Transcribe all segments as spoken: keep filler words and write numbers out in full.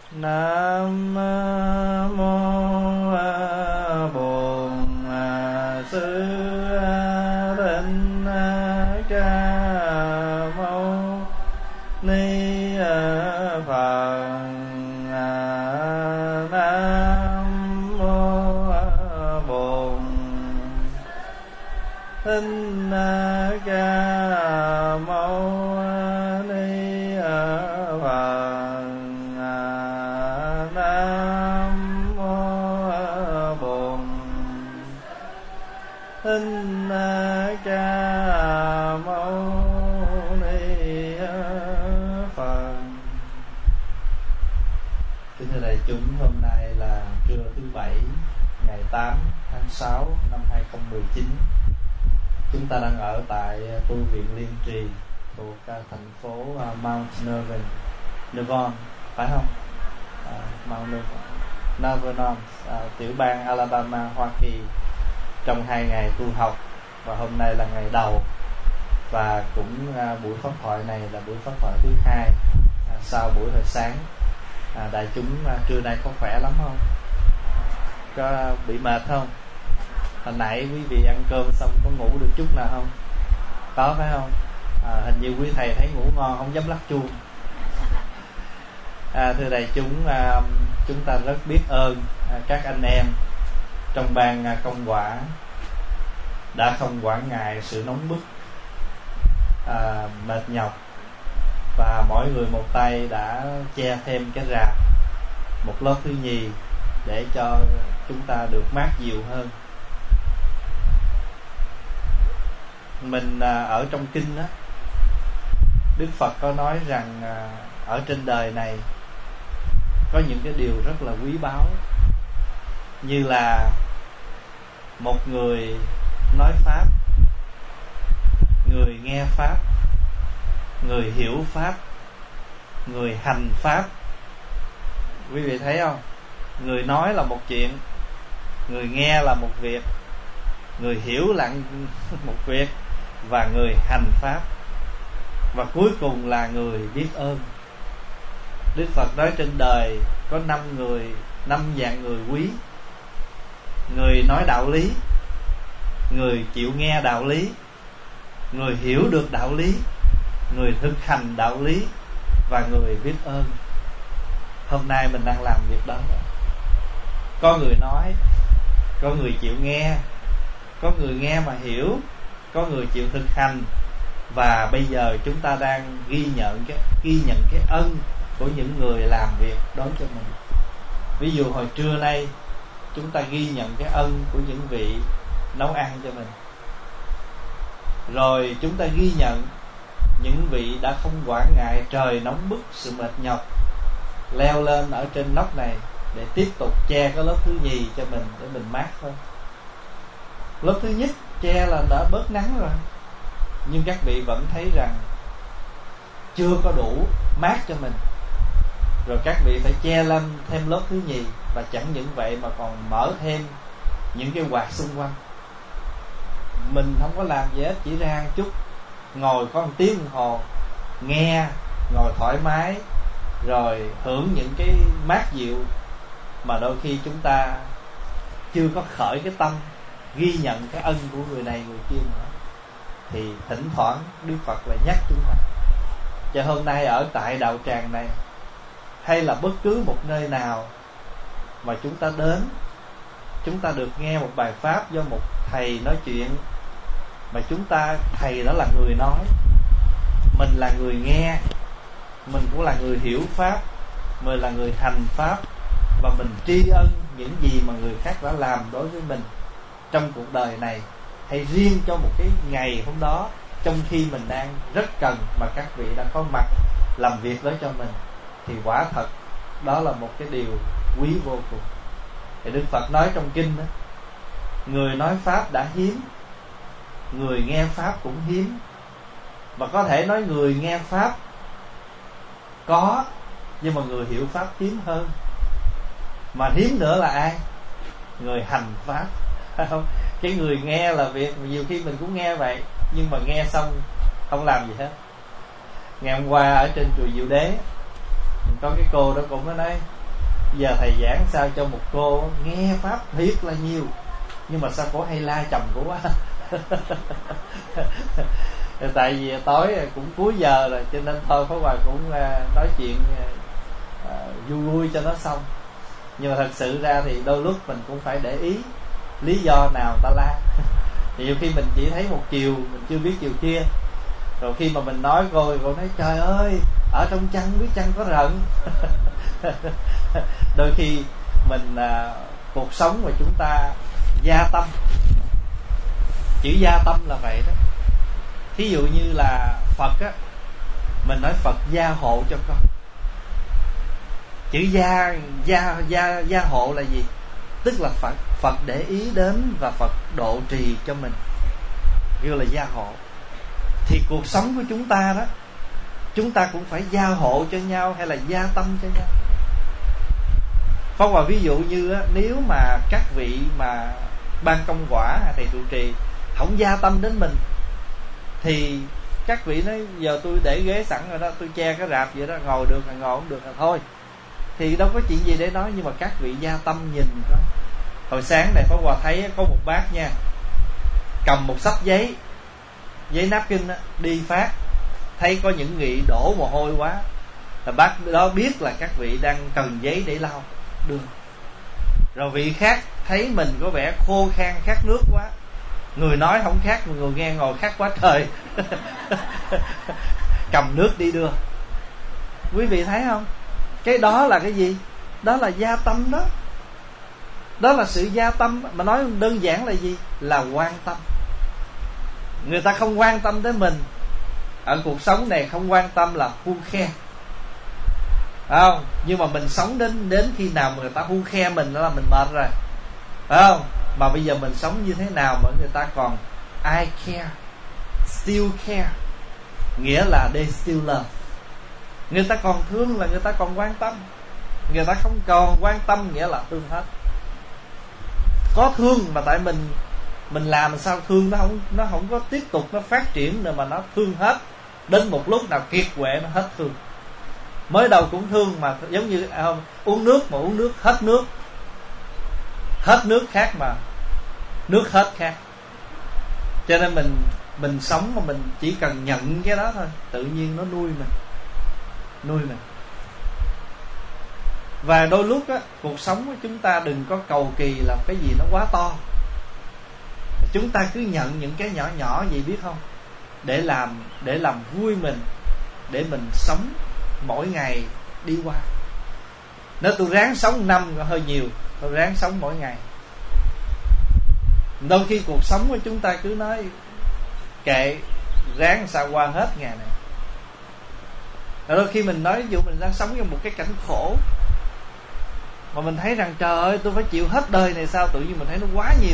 Nam mô Bổn Sư Thích Ca Mâu Ni Phật. Nam mô Bổn Thích Ca Mâu Ni Phật. Nam mô Bổn Thích Ca Mâu Ni Phật. Kính thưa đại chúng, hôm nay là trưa thứ Bảy, ngày tám tháng sáu năm hai không một chín. Chúng ta đang ở tại tu viện Liên Trì thuộc thành phố Mount Vernon, Nevon, phải không? À, Mount Vernon, à, tiểu bang Alabama, Hoa Kỳ, trong hai ngày tu học, và hôm nay là ngày đầu, và cũng à, buổi pháp thoại này là buổi pháp thoại thứ hai à, sau buổi hồi sáng. À, đại chúng à, trưa nay có khỏe lắm không? Có bị mệt không? Hồi nãy quý vị ăn cơm xong có ngủ được chút nào không? Có phải không? À, hình như quý thầy thấy ngủ ngon không dám lắc chuông. À, thưa đại chúng, à, chúng ta rất biết ơn à, các anh em trong ban à, công quả đã không quản ngại sự nóng bức, à, mệt nhọc, và mỗi người một tay đã che thêm cái rạp một lớp thứ nhì để cho chúng ta được mát dịu hơn. Mình à, ở trong kinh á, Đức Phật có nói rằng à, ở trên đời này có những cái điều rất là quý báu, như là một người nói pháp, người nghe pháp, người hiểu pháp, người hành pháp. Quý vị thấy không? Người nói là một chuyện, người nghe là một việc, người hiểu là một việc, và người hành pháp, và cuối cùng là người biết ơn. Đức Phật nói trên đời có năm người, năm dạng người quý: người nói đạo lý, người chịu nghe đạo lý, người hiểu được đạo lý, người thực hành đạo lý, và người biết ơn. Hôm nay mình đang làm việc đó. Có người nói, có người chịu nghe, có người nghe mà hiểu, có người chịu thực hành, và bây giờ chúng ta đang ghi nhận cái ghi nhận cái ân của những người làm việc đối cho mình. Ví dụ hồi trưa nay chúng ta ghi nhận cái ân của những vị nấu ăn cho mình, rồi chúng ta ghi nhận những vị đã không quản ngại trời nóng bức, sự mệt nhọc, leo lên ở trên nóc này để tiếp tục che cái lớp thứ nhì cho mình, để mình mát hơn. Lớp thứ nhất che là đã bớt nắng rồi, nhưng các vị vẫn thấy rằng chưa có đủ mát cho mình, rồi các vị phải che lên thêm lớp thứ nhì, và chẳng những vậy mà còn mở thêm những cái quạt xung quanh. Mình không có làm gì hết, chỉ ra một chút, ngồi có một tiếng đồng hồ, nghe, ngồi thoải mái, rồi hưởng những cái mát dịu mà đôi khi chúng ta chưa có khởi cái tâm ghi nhận cái ân của người này người kia nữa. Thì thỉnh thoảng Đức Phật lại nhắc chúng ta. Cho hôm nay ở tại đạo tràng này, hay là bất cứ một nơi nào mà chúng ta đến, chúng ta được nghe một bài pháp do một thầy nói chuyện, mà chúng ta, thầy đó là người nói, mình là người nghe, mình cũng là người hiểu pháp, mình là người hành pháp, và mình tri ân những gì mà người khác đã làm đối với mình trong cuộc đời này, hay riêng cho một cái ngày hôm đó, trong khi mình đang rất cần mà các vị đã có mặt làm việc đó cho mình, thì quả thật đó là một cái điều quý vô cùng. Thì Đức Phật nói trong kinh đó, người nói pháp đã hiếm, người nghe pháp cũng hiếm. Và có thể nói người nghe pháp có, nhưng mà người hiểu pháp hiếm hơn. Mà hiếm nữa là ai? Người hành pháp. Cái người nghe là việc, nhiều khi mình cũng nghe vậy, nhưng mà nghe xong không làm gì hết. Ngày hôm qua ở trên chùa Diệu Đế, có cái cô đó cũng có nói, Giờ thầy giảng sao cho một cô nghe pháp thiệt là nhiều, nhưng mà sao cổ hay la chồng cổ quá. Tại vì tối cũng cuối giờ rồi, cho nên thôi Pháp Hòa cũng nói chuyện vui vui cho nó xong. Nhưng mà thật sự ra thì đôi lúc mình cũng phải để ý lý do nào ta la. Thì nhiều khi mình chỉ thấy một chiều, mình chưa biết chiều kia. Rồi khi mà mình nói cô, cô nói trời ơi, ở trong chăn biết chăn có rận. Đôi khi mình à, cuộc sống mà chúng ta gia tâm. Chữ gia tâm là vậy đó. Thí dụ như là Phật á, mình nói Phật gia hộ cho con. Chữ gia gia gia gia hộ là gì? Tức là Phật Phật để ý đến và Phật độ trì cho mình, như là gia hộ. Thì cuộc sống của chúng ta đó, chúng ta cũng phải gia hộ cho nhau hay là gia tâm cho nhau. Phong vào ví dụ như á, nếu mà các vị mà ban công quả hay thầy trụ trì không gia tâm đến mình, thì các vị nói giờ tôi để ghế sẵn rồi đó, tôi che cái rạp vậy đó, ngồi được là ngồi, không được là thôi. Thì đâu có chuyện gì để nói, nhưng mà các vị gia tâm nhìn thôi. Hồi sáng này Pháp Hòa thấy có một bác nha, cầm một xấp giấy, giấy napkin á, đi phát, thấy có những vị đổ mồ hôi quá, là bác đó biết là các vị đang cần giấy để lau đưa. Rồi vị khác thấy mình có vẻ khô khan khát nước quá, người nói không khát, người nghe ngồi khát quá trời. Cầm nước đi đưa. Quý vị thấy không? Cái đó là cái gì? Đó là gia tâm đó. Đó là sự gia tâm. Mà nói đơn giản là gì? Là quan tâm. Người ta không quan tâm tới mình, ở cuộc sống này không quan tâm là hu khe, phải không? Nhưng mà mình sống đến đến khi nào mà người ta hu khe mình đó là mình mệt rồi, phải không? Mà bây giờ mình sống như thế nào mà người ta còn I care, still care, nghĩa là they still love. Người ta còn thương là người ta còn quan tâm. Người ta không còn quan tâm nghĩa là thương hết. Có thương mà tại mình mình làm sao thương nó không nó không có tiếp tục nó phát triển nữa, mà nó thương hết. Đến một lúc nào kiệt quệ nó hết thương. Mới đầu cũng thương mà giống như à, uống nước mà uống nước hết nước. Hết nước khác mà nước hết khác. Cho nên mình mình sống mà mình chỉ cần nhận cái đó thôi, tự nhiên nó nuôi mình, nuôi mình. Và đôi lúc á, cuộc sống của chúng ta đừng có cầu kỳ làm cái gì nó quá to. Chúng ta cứ nhận những cái nhỏ nhỏ vậy biết không, để làm để làm vui mình, để mình sống mỗi ngày đi qua. Nếu tôi ráng sống năm hơi nhiều, tôi ráng sống mỗi ngày. Đôi khi cuộc sống của chúng ta cứ nói kệ, ráng sao qua hết ngày này. Đôi khi mình nói ví dụ mình đang sống trong một cái cảnh khổ, mà mình thấy rằng trời ơi tôi phải chịu hết đời này sao, tự nhiên mình thấy nó quá nhiều.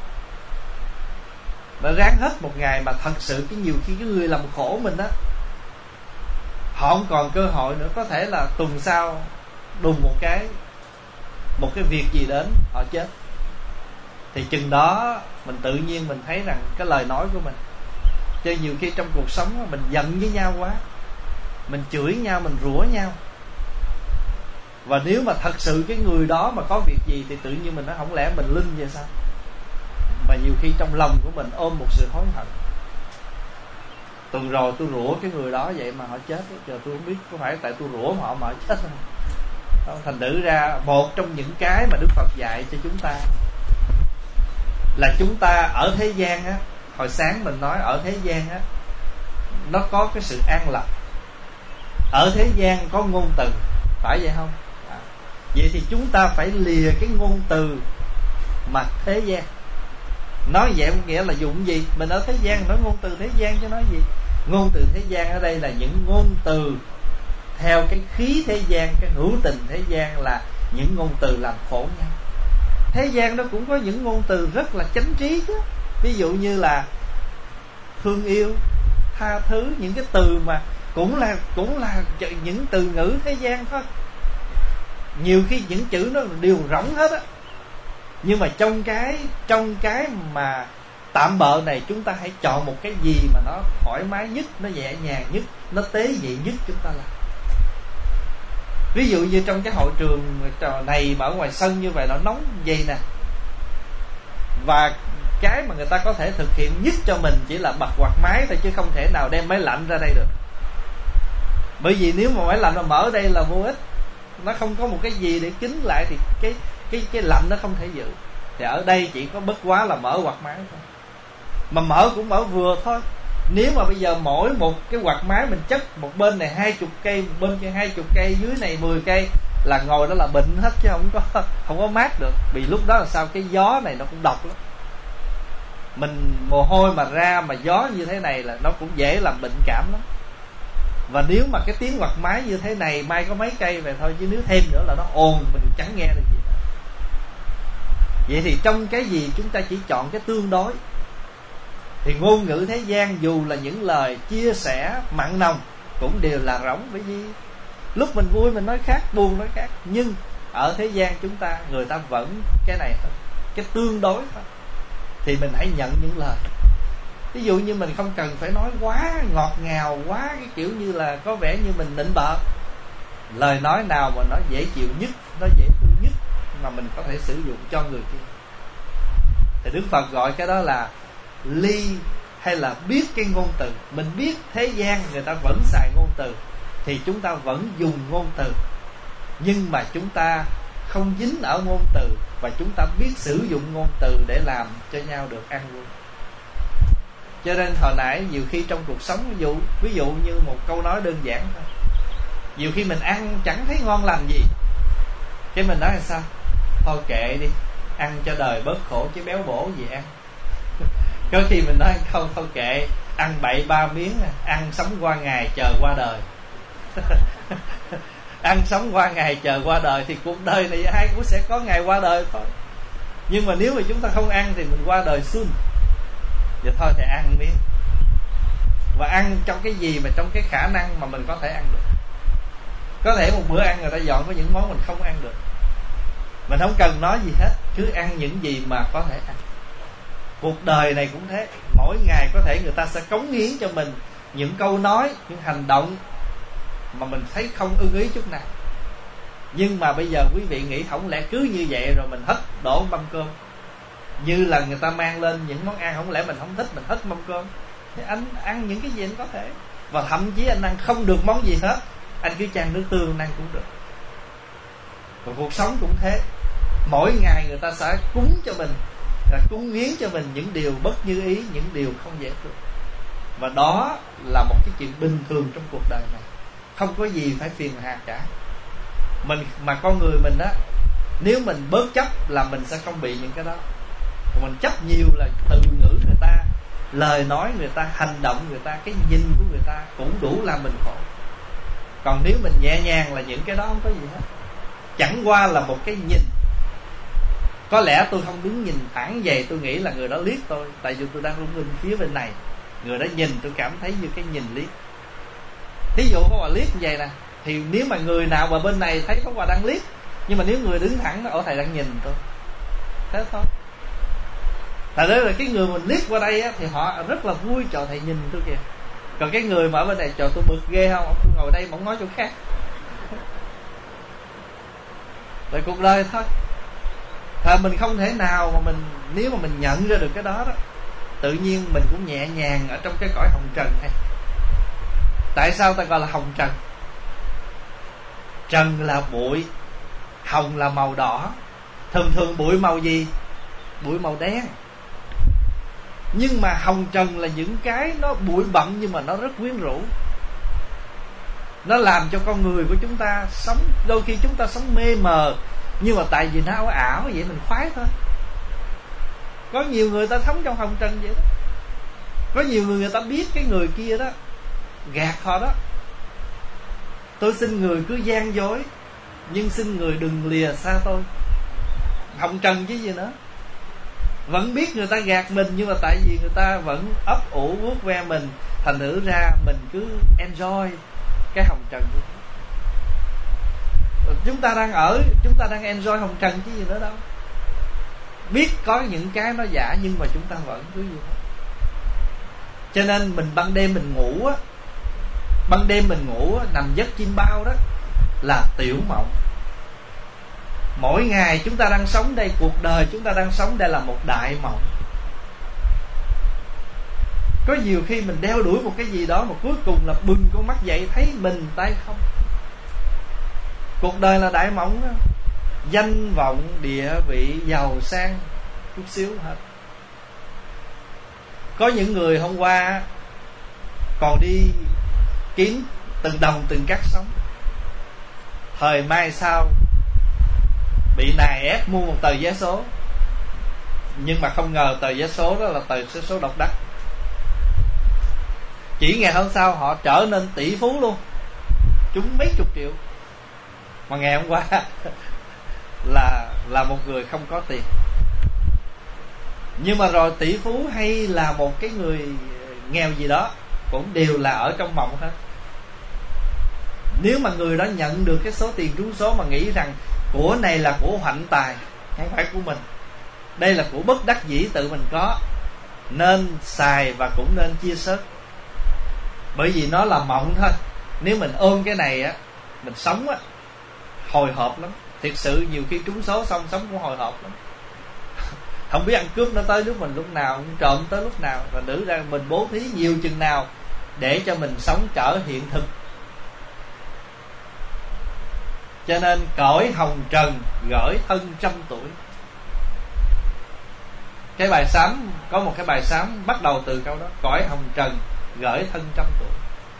Mà ráng hết một ngày, mà thật sự cái nhiều khi cái người làm khổ mình á, họ không còn cơ hội nữa. Có thể là tuần sau đùng một cái một cái việc gì đến họ chết. Thì chừng đó mình tự nhiên mình thấy rằng cái lời nói của mình. Cho nhiều khi trong cuộc sống mình giận với nhau quá, mình chửi nhau, mình rủa nhau. Và nếu mà thật sự cái người đó mà có việc gì thì tự nhiên mình nói không lẽ mình linh vậy sao. Mà nhiều khi trong lòng của mình ôm một sự hối hận. Tuần rồi tôi rủa cái người đó vậy mà họ chết. Giờ tôi không biết có phải tại tôi rủa mà họ mà họ chết không. Thành thử ra một trong những cái mà Đức Phật dạy cho chúng ta là chúng ta ở thế gian á, hồi sáng mình nói ở thế gian á, nó có cái sự an lạc. Ở thế gian có ngôn từ, phải vậy không? Vậy thì chúng ta phải lìa cái ngôn từ mà thế gian. Nói vậy không nghĩa là dùng gì? Mình ở thế gian nói ngôn từ thế gian chứ nói gì? Ngôn từ thế gian ở đây là những ngôn từ theo cái khí thế gian, cái hữu tình thế gian, là những ngôn từ làm khổ nhau. Thế gian nó cũng có những ngôn từ rất là chánh trí chứ. Ví dụ như là thương yêu, tha thứ, những cái từ mà cũng là cũng là những từ ngữ thế gian thôi. Nhiều khi những chữ nó đều rỗng hết á. Nhưng mà trong cái trong cái mà tạm bợ này, chúng ta hãy chọn một cái gì mà nó thoải mái nhất, nó nhẹ nhàng nhất, nó tế nhị nhất chúng ta làm. Ví dụ như trong cái hội trường này mà ở ngoài sân như vậy nó nóng vậy nè, và cái mà người ta có thể thực hiện nhất cho mình chỉ là bật quạt máy thôi, chứ không thể nào đem máy lạnh ra đây được. Bởi vì nếu mà máy lạnh mà mở ở đây là vô ích, nó không có một cái gì để kín lại thì cái cái cái lạnh nó không thể giữ. Thì ở đây chỉ có bất quá là mở quạt máy thôi, mà mở cũng mở vừa thôi. Nếu mà bây giờ mỗi một cái quạt máy mình chất một bên này hai chục cây, một bên kia hai chục cây, dưới này mười cây, là ngồi đó là bệnh hết chứ không có không có mát được. Vì lúc đó là sao, cái gió này nó cũng độc lắm. Mình mồ hôi mà ra mà gió như thế này là nó cũng dễ làm bệnh cảm lắm. Và nếu mà cái tiếng quạt máy như thế này, mai có mấy cây về thôi, chứ nếu thêm nữa là nó ồn, mình chẳng nghe được gì. Vậy thì trong cái gì chúng ta chỉ chọn cái tương đối. Thì ngôn ngữ thế gian dù là những lời chia sẻ mặn nồng cũng đều là rỗng. Bởi vì lúc mình vui mình nói khác, buồn nói khác. Nhưng ở thế gian chúng ta, người ta vẫn cái này thôi, cái tương đối thôi. Thì mình hãy nhận những lời. Ví dụ như mình không cần phải nói quá ngọt ngào, quá cái kiểu như là có vẻ như mình nịnh bợ. Lời nói nào mà nó dễ chịu nhất, nó dễ thương nhất mà mình có thể sử dụng cho người kia, thì Đức Phật gọi cái đó là ly, hay là biết cái ngôn từ. Mình biết thế gian người ta vẫn xài ngôn từ, thì chúng ta vẫn dùng ngôn từ, nhưng mà chúng ta không dính ở ngôn từ, và chúng ta biết sử dụng ngôn từ để làm cho nhau được an vui. Cho nên hồi nãy nhiều khi trong cuộc sống, ví dụ ví dụ như một câu nói đơn giản thôi, nhiều khi mình ăn chẳng thấy ngon lành gì, cái mình nói là sao, thôi kệ đi, ăn cho đời bớt khổ chứ béo bổ gì ăn. Có khi mình nói không, thôi kệ, ăn bậy ba miếng, ăn sống qua ngày chờ qua đời. Ăn sống qua ngày chờ qua đời, thì cuộc đời này ai cũng sẽ có ngày qua đời thôi. Nhưng mà nếu mà chúng ta không ăn thì mình qua đời xuân. Vậy thôi thì ăn miếng. Và ăn trong cái gì mà trong cái khả năng mà mình có thể ăn được. Có thể một bữa ăn người ta dọn có những món mình không ăn được, mình không cần nói gì hết, cứ ăn những gì mà có thể ăn. Cuộc đời này cũng thế, mỗi ngày có thể người ta sẽ cống hiến cho mình những câu nói, những hành động mà mình thấy không ưng ý chút nào. Nhưng mà bây giờ quý vị nghĩ không lẽ cứ như vậy rồi mình hất đổ mâm cơm, như là người ta mang lên những món ăn, không lẽ mình không thích mình hất mâm cơm. Thì anh ăn những cái gì anh có thể, và thậm chí anh ăn không được món gì hết, anh cứ chan nước tương anh ăn cũng được. Còn cuộc sống cũng thế, mỗi ngày người ta sẽ cúng cho mình, cúng hiến cho mình những điều bất như ý, những điều không dễ thương. Và đó là một cái chuyện bình thường trong cuộc đời này, không có gì phải phiền hà cả. Mình mà con người mình á, nếu mình bớt chấp là mình sẽ không bị những cái đó. Còn mình chấp nhiều là từ ngữ người ta, lời nói người ta, hành động người ta, cái nhìn của người ta cũng đủ làm mình khổ. Còn nếu mình nhẹ nhàng là những cái đó không có gì hết, chẳng qua là một cái nhìn. Có lẽ tôi không đứng nhìn thẳng vậy, tôi nghĩ là người đó liếc tôi, tại vì tôi đang rung bên phía bên này, người đó nhìn tôi cảm thấy như cái nhìn liếc. Thí dụ có bà liếc như vậy nè, thì nếu mà người nào mà bên này thấy có bà đang liếc, nhưng mà nếu người đứng thẳng nó ở thầy đang nhìn tôi, thế thôi. Tại đó là cái người mình liếc qua đây á, thì họ rất là vui, trời thầy nhìn tôi kìa. Còn cái người mà ở bên này, trời tôi bực ghê không, tôi ngồi đây mà không nói chỗ khác. Rồi cuộc đời thôi. Thật mình không thể nào mà mình, nếu mà mình nhận ra được cái đó đó, tự nhiên mình cũng nhẹ nhàng ở trong cái cõi hồng trần này. Tại sao ta gọi là hồng trần? Trần là bụi, hồng là màu đỏ. Thường thường bụi màu gì? Bụi màu đen. Nhưng mà hồng trần là những cái nó bụi bặm nhưng mà nó rất quyến rũ. Nó làm cho con người của chúng ta sống, đôi khi chúng ta sống mê mờ, nhưng mà tại vì nó ảo ảo vậy mình khoái thôi. Có nhiều người ta sống trong hồng trần vậy đó. Có nhiều người người ta biết cái người kia đó gạt họ đó. Tôi xin người cứ gian dối, nhưng xin người đừng lìa xa tôi. Hồng trần chứ gì nữa. Vẫn biết người ta gạt mình, nhưng mà tại vì người ta vẫn ấp ủ vuốt ve mình, thành thử ra mình cứ enjoy cái hồng trần. Chúng ta đang ở, chúng ta đang enjoy hồng trần chứ gì nữa đâu. Biết có những cái nó giả, nhưng mà chúng ta vẫn cứ gì đó. Cho nên mình ban đêm mình ngủ á, ban đêm mình ngủ á, nằm giấc chim bao đó, là tiểu mộng. Mỗi ngày chúng ta đang sống đây, cuộc đời chúng ta đang sống đây là một đại mộng. Có nhiều khi mình đeo đuổi một cái gì đó mà cuối cùng là bừng con mắt dậy thấy mình tay không. Cuộc đời là đại mộng đó. Danh vọng, địa vị, giàu sang chút xíu hết. Có những người hôm qua còn đi kiếm từng đồng từng cắt sống, thời mai sau bị nài ép mua một tờ vé số, nhưng mà không ngờ tờ vé số đó là tờ vé số độc đắc. Chỉ ngày hôm sau họ trở nên tỷ phú luôn, trúng mấy chục triệu. Mà ngày hôm qua là là một người không có tiền. Nhưng mà rồi tỷ phú hay là một cái người nghèo gì đó cũng đều là ở trong mộng hết. Nếu mà người đó nhận được cái số tiền trúng số mà nghĩ rằng của này là của hoạnh tài, không phải của mình, đây là của bất đắc dĩ tự mình có, nên xài và cũng nên chia sớt. Bởi vì nó là mộng thôi. Nếu mình ôm cái này á, mình sống á, hồi hộp lắm. Thiệt sự nhiều khi trúng số xong sống cũng hồi hộp lắm. Không biết ăn cướp nó tới lúc mình lúc nào, trộm tới lúc nào, và nữ ra mình bố thí nhiều chừng nào để cho mình sống trở hiện thực. Cho nên cõi hồng trần gửi thân trăm tuổi. Cái bài sám, có một cái bài sám bắt đầu từ câu đó: cõi hồng trần gửi thân trăm tuổi.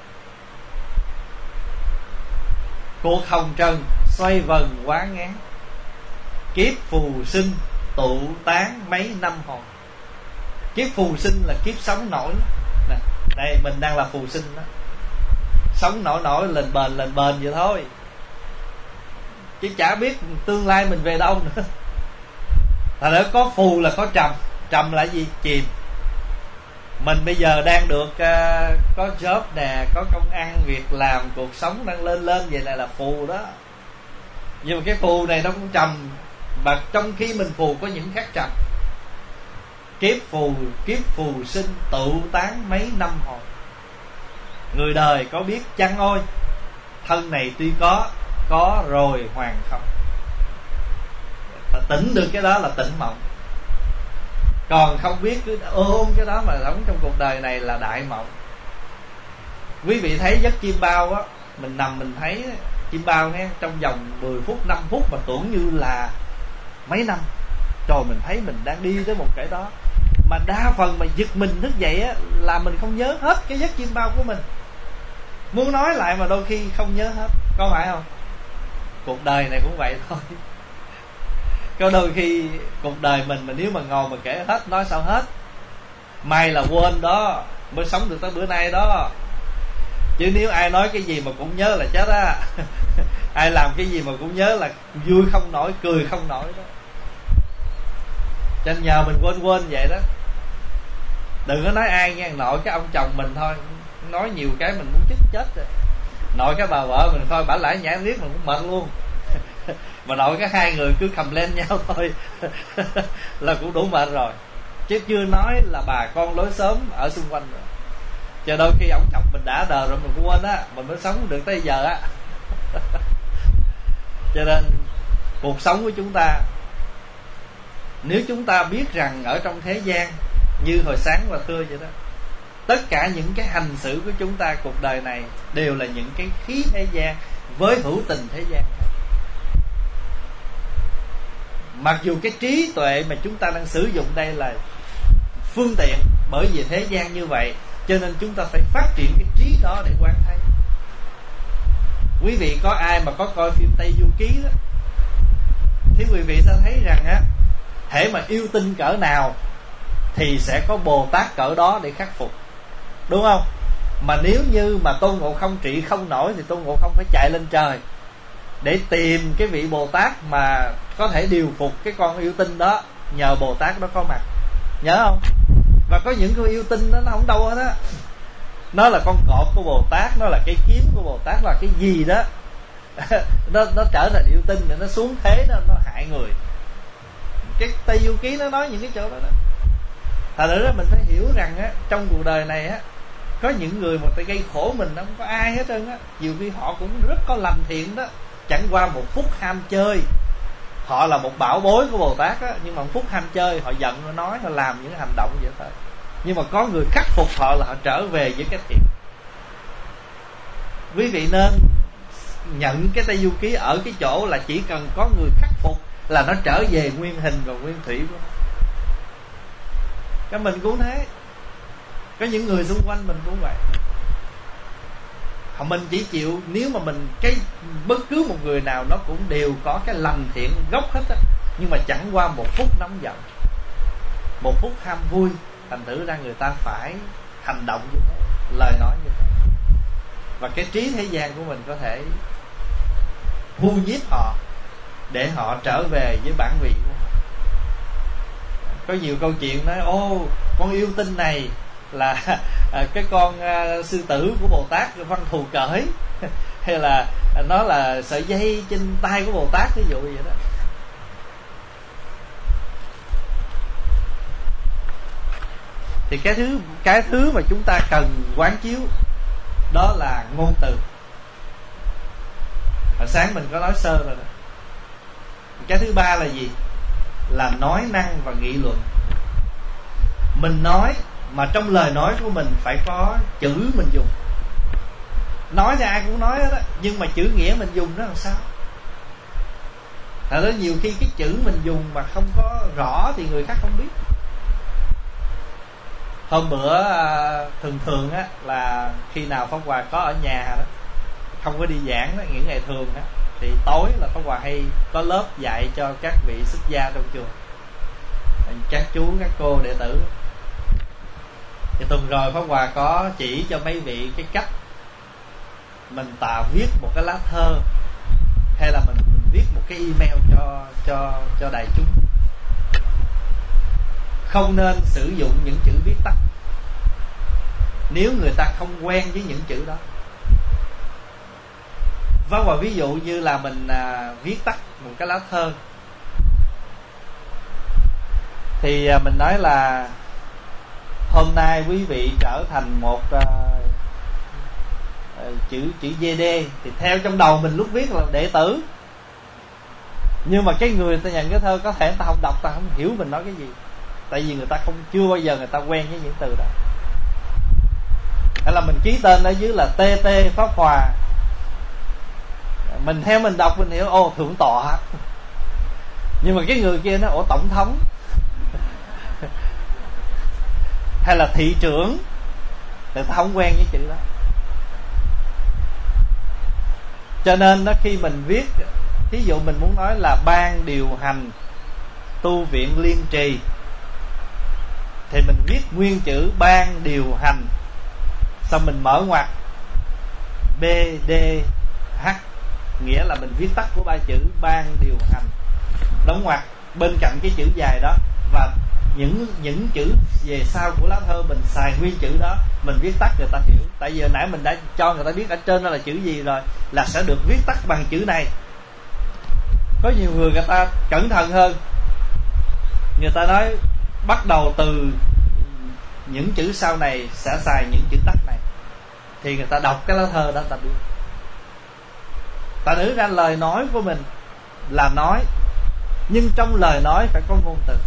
Cuộc hồng trần xoay vần quá ngán, kiếp phù sinh tụ tán mấy năm hồi. Kiếp phù sinh là kiếp sống nổi nè. Đây mình đang là phù sinh đó, sống nổi nổi lên bền lên bền vậy thôi, chứ chả biết tương lai mình về đâu nữa. Thật ra có phù là có trầm. Trầm là gì? Chìm. Mình bây giờ đang được uh, có job nè, có công ăn việc làm, cuộc sống đang lên lên vậy này là phù đó. Nhưng mà cái phù này nó cũng trầm. Và trong khi mình phù có những khác trầm. Kiếp phù, kiếp phù sinh tụ tán mấy năm hồi. Người đời có biết chăng ôi, thân này tuy có, có rồi hoàn không. Tỉnh được cái đó là tỉnh mộng. Còn không biết cứ ôm cái đó mà sống trong cuộc đời này là đại mộng. Quý vị thấy giấc chim bao á, mình nằm mình thấy chim bao nghe, trong vòng mười phút, năm phút mà tưởng như là mấy năm. Rồi mình thấy mình đang đi tới một cái đó. Mà đa phần mà giật mình thức dậy á, là mình không nhớ hết cái giấc chim bao của mình. Muốn nói lại mà đôi khi không nhớ hết. Có phải không? Cuộc đời này cũng vậy thôi. Có đôi khi cuộc đời mình mà nếu mà ngồi mà kể hết, nói sao hết. May là quên đó, mới sống được tới bữa nay đó. Chứ nếu ai nói cái gì mà cũng nhớ là chết á. Ai làm cái gì mà cũng nhớ là vui không nổi, cười không nổi đó. Cho nên nhờ mình quên quên vậy đó. Đừng có nói ai nghe, nội cái ông chồng mình thôi, nói nhiều cái mình muốn chết chết rồi. Nội cái bà vợ mình thôi, bả lãi nhảy riết mình cũng mệt luôn. Mà nội cái hai người cứ cầm lên nhau thôi là cũng đủ mệt rồi. Chứ chưa nói là bà con lối xóm ở xung quanh rồi. Cho đôi khi ông chồng mình đã đời rồi mình cũng quên á, mình mới sống được tới giờ á. Cho nên cuộc sống của chúng ta, nếu chúng ta biết rằng ở trong thế gian, như hồi sáng và thưa vậy đó, tất cả những cái hành xử của chúng ta cuộc đời này đều là những cái khí thế gian với hữu tình thế gian. Mặc dù cái trí tuệ mà chúng ta đang sử dụng đây là phương tiện, bởi vì thế gian như vậy, cho nên chúng ta phải phát triển cái trí đó để quan thấy. Quý vị có ai mà có coi phim Tây Du Ký đó, thì quý vị sẽ thấy rằng á, hễ mà yêu tinh cỡ nào thì sẽ có Bồ Tát cỡ đó để khắc phục, đúng không? Mà nếu như mà Tôn Ngộ Không trị không nổi thì Tôn Ngộ Không phải chạy lên trời để tìm cái vị Bồ Tát mà có thể điều phục cái con yêu tinh đó, nhờ Bồ Tát đó có mặt. Nhớ không? Và có những con yêu tinh đó nó không đâu hết á. Nó là con cọp của Bồ Tát, nó là cái kiếm của Bồ Tát, là cái gì đó nó, nó trở thành yêu tinh, nó xuống thế nó, nó hại người. Cái Tây Du Ký nó nói những cái chỗ đó đó. Thật ra mình phải hiểu rằng á, trong cuộc đời này á, có những người mà ta gây khổ mình, nó không có ai hết trơn á. Nhiều khi họ cũng rất có lành thiện đó, chẳng qua một phút ham chơi. Họ là một bảo bối của Bồ Tát á, nhưng mà một phút ham chơi, họ giận, họ nói, họ làm những hành động vậy thôi. Nhưng mà có người khắc phục họ là họ trở về với cái thiện. Quý vị nên nhận cái Tây Du Ký ở cái chỗ là chỉ cần có người khắc phục là nó trở về nguyên hình và nguyên thủy của nó. Cái mình cũng thế, có những người xung quanh mình cũng vậy. Mình chỉ chịu, nếu mà mình cái bất cứ một người nào nó cũng đều có cái lành thiện gốc hết á, nhưng mà chẳng qua một phút nóng giận, một phút ham vui, thành thử ra người ta phải hành động như thế, lời nói như thế. Và cái trí thế gian của mình có thể thu nhiếp họ để họ trở về với bản vị của họ. Có nhiều câu chuyện nói: ô, con yêu tinh này là à, cái con à, sư tử của Bồ Tát Văn Thù cởi, hay là à, nó là sợi dây trên tay của Bồ Tát, ví dụ vậy đó. Thì cái thứ cái thứ mà chúng ta cần quán chiếu đó là ngôn từ. Hồi sáng mình có nói sơ rồi đó. Cái thứ ba là gì? Là nói năng và nghị luận. Mình nói mà trong lời nói của mình phải có chữ mình dùng. Nói thì ai cũng nói đó, nhưng mà chữ nghĩa mình dùng nó làm sao? Thật ra nhiều khi cái chữ mình dùng mà không có rõ thì người khác không biết. Hôm bữa thường thường á, là khi nào Pháp Hòa có ở nhà đó, không có đi giảng đó, những ngày thường á, thì tối là Pháp Hòa hay có lớp dạy cho các vị xuất gia trong chùa, các chú các cô đệ tử. Thì tuần rồi Pháp Hòa có chỉ cho mấy vị cái cách mình tạo viết một cái lá thơ, hay là mình, mình viết một cái email cho cho cho đại chúng. Không nên sử dụng những chữ viết tắt nếu người ta không quen với những chữ đó. Pháp Hòa ví dụ như là mình à, viết tắt một cái lá thơ, thì à, mình nói là hôm nay quý vị trở thành một uh, uh, chữ chữ vê đê, thì theo trong đầu mình lúc viết là đệ tử, nhưng mà cái người ta nhận cái thơ có thể người ta không đọc, ta không hiểu mình nói cái gì, tại vì người ta không chưa bao giờ người ta quen với những từ đó. Hay là mình ký tên ở dưới là tê tê Pháp Hòa, mình theo mình đọc mình hiểu ô thượng tọa, nhưng mà cái người kia nó ủa tổng thống hay là thị trưởng, người ta không quen với chữ đó. Cho nên đó, khi mình viết, ví dụ mình muốn nói là ban điều hành tu viện Liên Trì, thì mình viết nguyên chữ ban điều hành, xong mình mở ngoặc B D H, nghĩa là mình viết tắt của ba chữ ban điều hành, đóng ngoặc bên cạnh cái chữ dài đó, và những những chữ về sau của lá thơ mình xài nguyên chữ đó, mình viết tắt người ta hiểu. Tại vì hồi nãy mình đã cho người ta biết ở trên đó là chữ gì rồi, là sẽ được viết tắt bằng chữ này. Có nhiều người người ta cẩn thận hơn, người ta nói bắt đầu từ những chữ sau này sẽ xài những chữ tắt này, thì người ta đọc cái lá thơ đó ta biết. Ta nữ ra lời nói của mình là nói, nhưng trong lời nói phải có ngôn từ.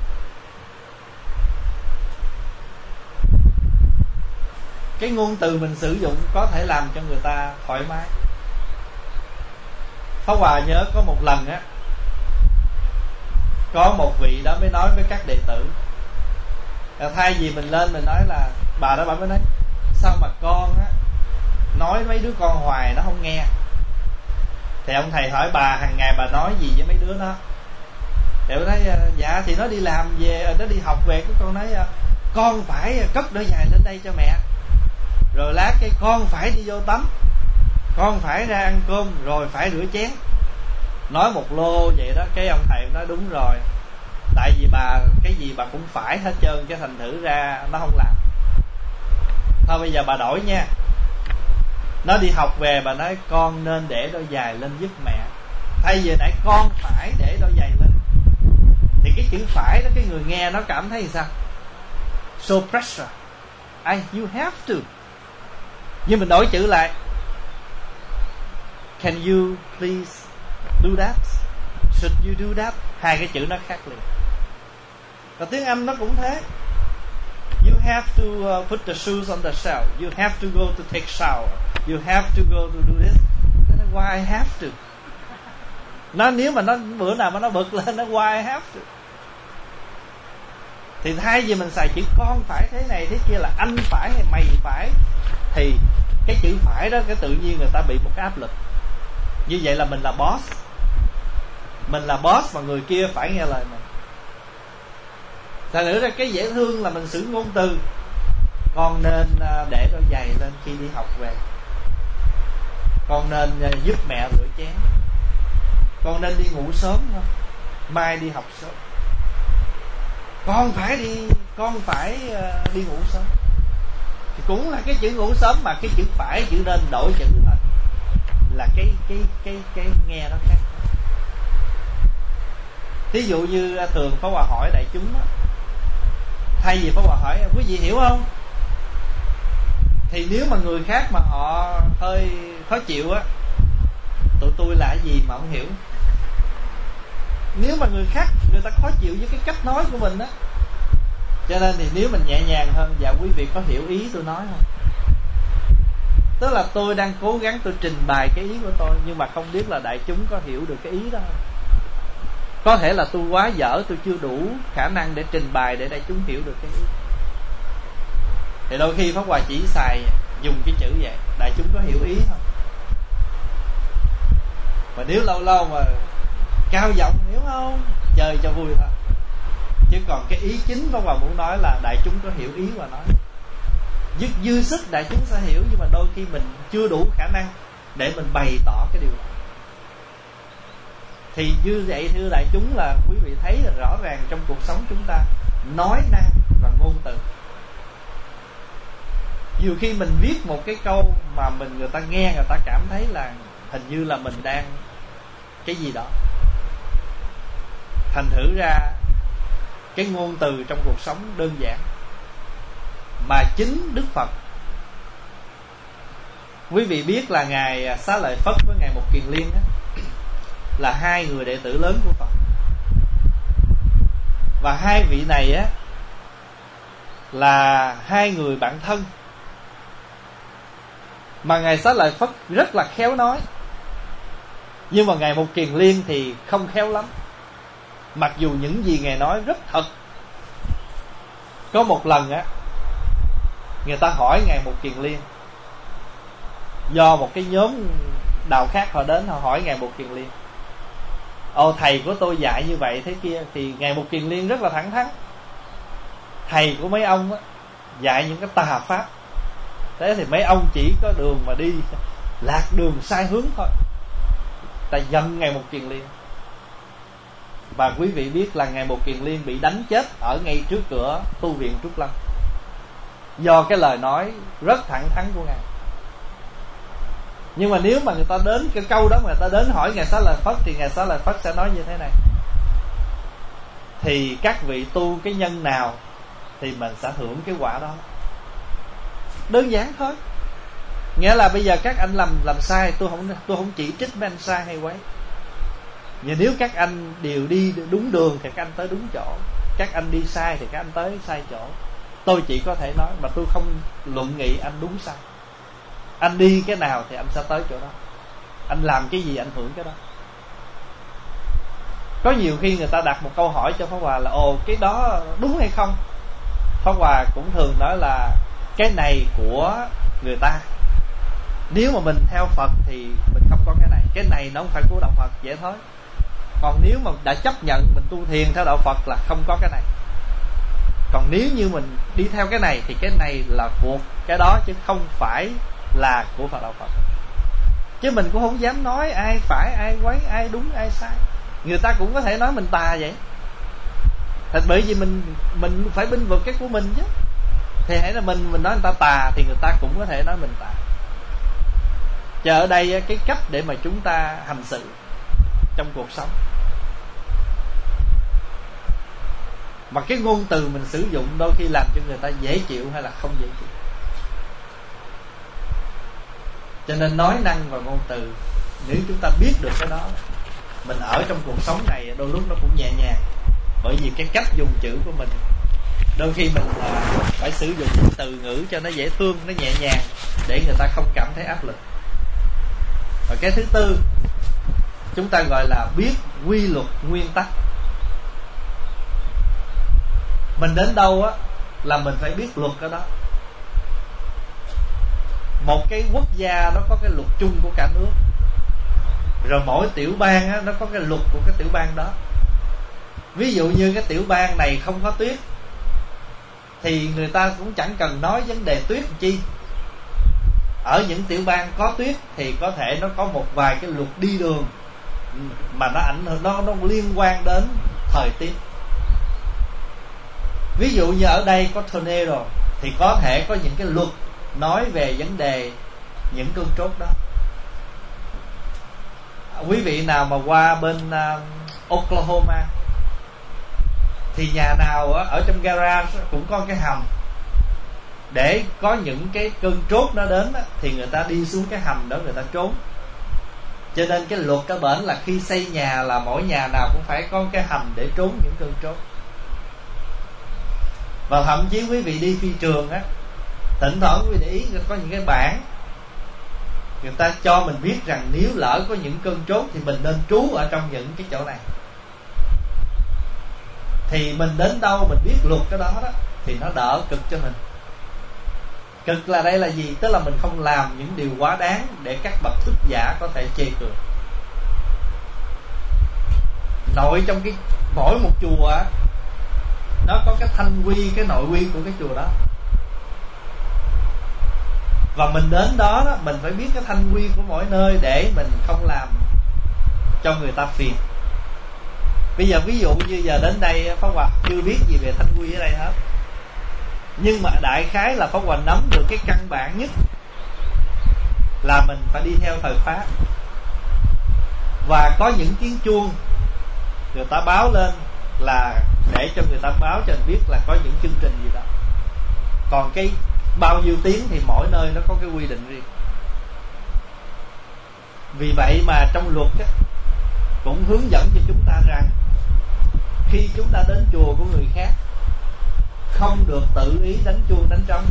Cái ngôn từ mình sử dụng có thể làm cho người ta thoải mái. Pháp Hòa nhớ có một lần á, có một vị đó mới nói với các đệ tử, thay vì mình lên mình nói là bà đó, bà mới nói sao mà con á nói mấy đứa con hoài nó không nghe. Thì ông thầy hỏi bà hàng ngày bà nói gì với mấy đứa nó, thì ông nói dạ thì nó đi làm về, nó đi học về, cái con nói con phải cất đôi giày lên đây cho mẹ, rồi lát cái con phải đi vô tắm, con phải ra ăn cơm, rồi phải rửa chén. Nói một lô vậy đó. Cái ông thầy nói đúng rồi, tại vì bà cái gì bà cũng phải hết trơn, cái thành thử ra nó không làm. Thôi bây giờ bà đổi nha, nó đi học về bà nói con nên để đôi giày lên giúp mẹ, thay vì nãy con phải để đôi giày lên. Thì cái chữ phải đó, cái người nghe nó cảm thấy sao? So pressure, I, you have to. Nhưng mình đổi chữ lại, can you please Do that. Should you do that? Hai cái chữ nó khác liền. Và tiếng Anh nó cũng thế. You have to uh, put the shoes on the shelf. You have to go to take shower. You have to go to do this. Why I have to? Nó nếu mà nó bữa nào mà nó bực lên, nó why I have to? Thì thay vì mình xài chữ con phải thế này thế kia là anh phải hay mày phải, thì cái chữ phải đó cái tự nhiên người ta bị một cái áp lực. Như vậy là mình là boss. Mình là boss mà người kia phải nghe lời mình. Thành nữa ra cái dễ thương là mình sử ngôn từ. Con nên để đôi giày lên khi đi học về. Con nên giúp mẹ rửa chén. Con nên đi ngủ sớm không? Mai đi học sớm. Con phải đi Con phải đi ngủ sớm. Thì cũng là cái chữ ngủ sớm, mà cái chữ phải chữ nên đổi chữ thôi, là cái cái cái cái nghe nó khác. Thí dụ như thường Pháp Hòa hỏi đại chúng đó, thay vì Pháp Hòa hỏi quý vị hiểu không, thì nếu mà người khác mà họ hơi khó chịu á, tụi tôi là cái gì mà không hiểu. Nếu mà người khác người ta khó chịu với cái cách nói của mình á, cho nên thì nếu mình nhẹ nhàng hơn, dạ quý vị có hiểu ý tôi nói không? Tức là tôi đang cố gắng tôi trình bày cái ý của tôi, nhưng mà không biết là đại chúng có hiểu được cái ý đó không. Có thể là tôi quá dở, tôi chưa đủ khả năng để trình bày để đại chúng hiểu được cái ý. Thì đôi khi Pháp Hòa chỉ xài dùng cái chữ vậy, đại chúng có hiểu ý không? Mà nếu lâu lâu mà cao giọng hiểu không, chơi cho vui thôi. Chứ còn cái ý chính Pháp Hòa muốn nói là đại chúng có hiểu ý và nói. Dư, dư sức đại chúng sẽ hiểu, nhưng mà đôi khi mình chưa đủ khả năng để mình bày tỏ cái điều đó. Thì như vậy thưa đại chúng là quý vị thấy là rõ ràng trong cuộc sống chúng ta nói năng và ngôn từ. Nhiều khi mình viết một cái câu mà mình người ta nghe, người ta cảm thấy là hình như là mình đang cái gì đó. Thành thử ra cái ngôn từ trong cuộc sống đơn giản, mà chính Đức Phật, quý vị biết là Ngài Xá Lợi Phất với Ngài Mục Kiền Liên đó, là hai người đệ tử lớn của Phật. Và hai vị này á là hai người bạn thân. Mà Ngài Xá Lợi Phất rất là khéo nói, nhưng mà Ngài Mục Kiền Liên thì không khéo lắm, mặc dù những gì Ngài nói rất thật. Có một lần á, người ta hỏi Ngài Mục Kiền Liên, do một cái nhóm đạo khác họ đến, họ hỏi Ngài Mục Kiền Liên, ồ thầy của tôi dạy như vậy thế kia. Thì Ngài Mục Kiền Liên rất là thẳng thắn, thầy của mấy ông á, dạy những cái tà pháp, thế thì mấy ông chỉ có đường mà đi lạc đường sai hướng thôi. Ta giận Ngài Mục Kiền Liên. Và quý vị biết là Ngài Mục Kiền Liên bị đánh chết ở ngay trước cửa tu viện Trúc Lâm, do cái lời nói rất thẳng thắn của Ngài. Nhưng mà nếu mà người ta đến cái câu đó, mà người ta đến hỏi Ngài Xá Lợi Phất, thì Ngài Xá Lợi Phất sẽ nói như thế này: thì các vị tu cái nhân nào thì mình sẽ hưởng cái quả đó. Đơn giản thôi. Nghĩa là bây giờ các anh làm làm sai, tôi không tôi không chỉ trích mấy anh sai hay quấy. Nhưng nếu các anh đều đi đúng đường thì các anh tới đúng chỗ, các anh đi sai thì các anh tới sai chỗ. Tôi chỉ có thể nói, mà tôi không luận nghị anh đúng sai. Anh đi cái nào thì anh sẽ tới chỗ đó, anh làm cái gì anh hưởng cái đó. Có nhiều khi người ta đặt một câu hỏi cho Pháp Hòa là ồ cái đó đúng hay không. Pháp Hòa cũng thường nói là cái này của người ta, nếu mà mình theo Phật thì mình không có cái này. Cái này nó không phải của đạo Phật, vậy thôi. Còn nếu mà đã chấp nhận mình tu thiền theo đạo Phật là không có cái này. Còn nếu như mình đi theo cái này thì cái này là của cái đó, chứ không phải là của Phật đạo Phật. Chứ mình cũng không dám nói ai phải, ai quấy, ai đúng, ai sai. Người ta cũng có thể nói mình tà vậy. Thật bởi vì mình mình phải binh vực cái của mình chứ. Thì hãy là mình mình nói người ta tà thì người ta cũng có thể nói mình tà. Chứ ở đây cái cách để mà chúng ta hành xử trong cuộc sống, mà cái ngôn từ mình sử dụng đôi khi làm cho người ta dễ chịu hay là không dễ chịu. Cho nên nói năng và ngôn từ, nếu chúng ta biết được cái đó mình ở trong cuộc sống này đôi lúc nó cũng nhẹ nhàng, bởi vì cái cách dùng chữ của mình. Đôi khi mình à, phải sử dụng từ ngữ cho nó dễ thương, nó nhẹ nhàng, để người ta không cảm thấy áp lực. Và cái thứ tư, chúng ta gọi là biết quy luật nguyên tắc. Mình đến đâu á là mình phải biết luật ở đó. Một cái quốc gia nó có cái luật chung của cả nước, rồi mỗi tiểu bang á, nó có cái luật của cái tiểu bang đó. Ví dụ như cái tiểu bang này không có tuyết, thì người ta cũng chẳng cần nói vấn đề tuyết làm chi. Ở những tiểu bang có tuyết thì có thể nó có một vài cái luật đi đường mà nó ảnh hưởng, nó, nó liên quan đến thời tiết. Ví dụ như ở đây có tornado thì có thể có những cái luật nói về vấn đề những cơn trốt đó. Quý vị nào mà qua bên uh, Oklahoma thì nhà nào ở trong garage cũng có cái hầm, để có những cái cơn trốt nó đến thì người ta đi xuống cái hầm đó người ta trốn. Cho nên cái luật cơ bản là khi xây nhà là mỗi nhà nào cũng phải có cái hầm để trốn những cơn trốt. Và thậm chí quý vị đi phi trường á, thỉnh thoảng quý vị để ý có những cái bảng người ta cho mình biết rằng nếu lỡ có những cơn trốt thì mình nên trú ở trong những cái chỗ này. Thì mình đến đâu mình biết luật cái đó đó thì nó đỡ cực cho mình. Cực là đây là gì? Tức là mình không làm những điều quá đáng để các bậc thức giả có thể chê cười. Nội trong cái mỗi một chùa á, nó có cái thanh quy, cái nội quy của cái chùa đó. Và mình đến đó, đó mình phải biết cái thanh quy của mỗi nơi để mình không làm cho người ta phiền. Bây giờ ví dụ như giờ đến đây Pháp Hòa chưa biết gì về thanh quy ở đây hết, nhưng mà đại khái là Pháp Hòa nắm được cái căn bản nhất là mình phải đi theo thời pháp. Và có những tiếng chuông người ta báo lên là để cho người ta báo cho mình biết là có những chương trình gì đó. Còn cái bao nhiêu tiếng thì mỗi nơi nó có cái quy định riêng. Vì vậy mà trong luật á, cũng hướng dẫn cho chúng ta rằng khi chúng ta đến chùa của người khác không được tự ý đánh chuông đánh trống.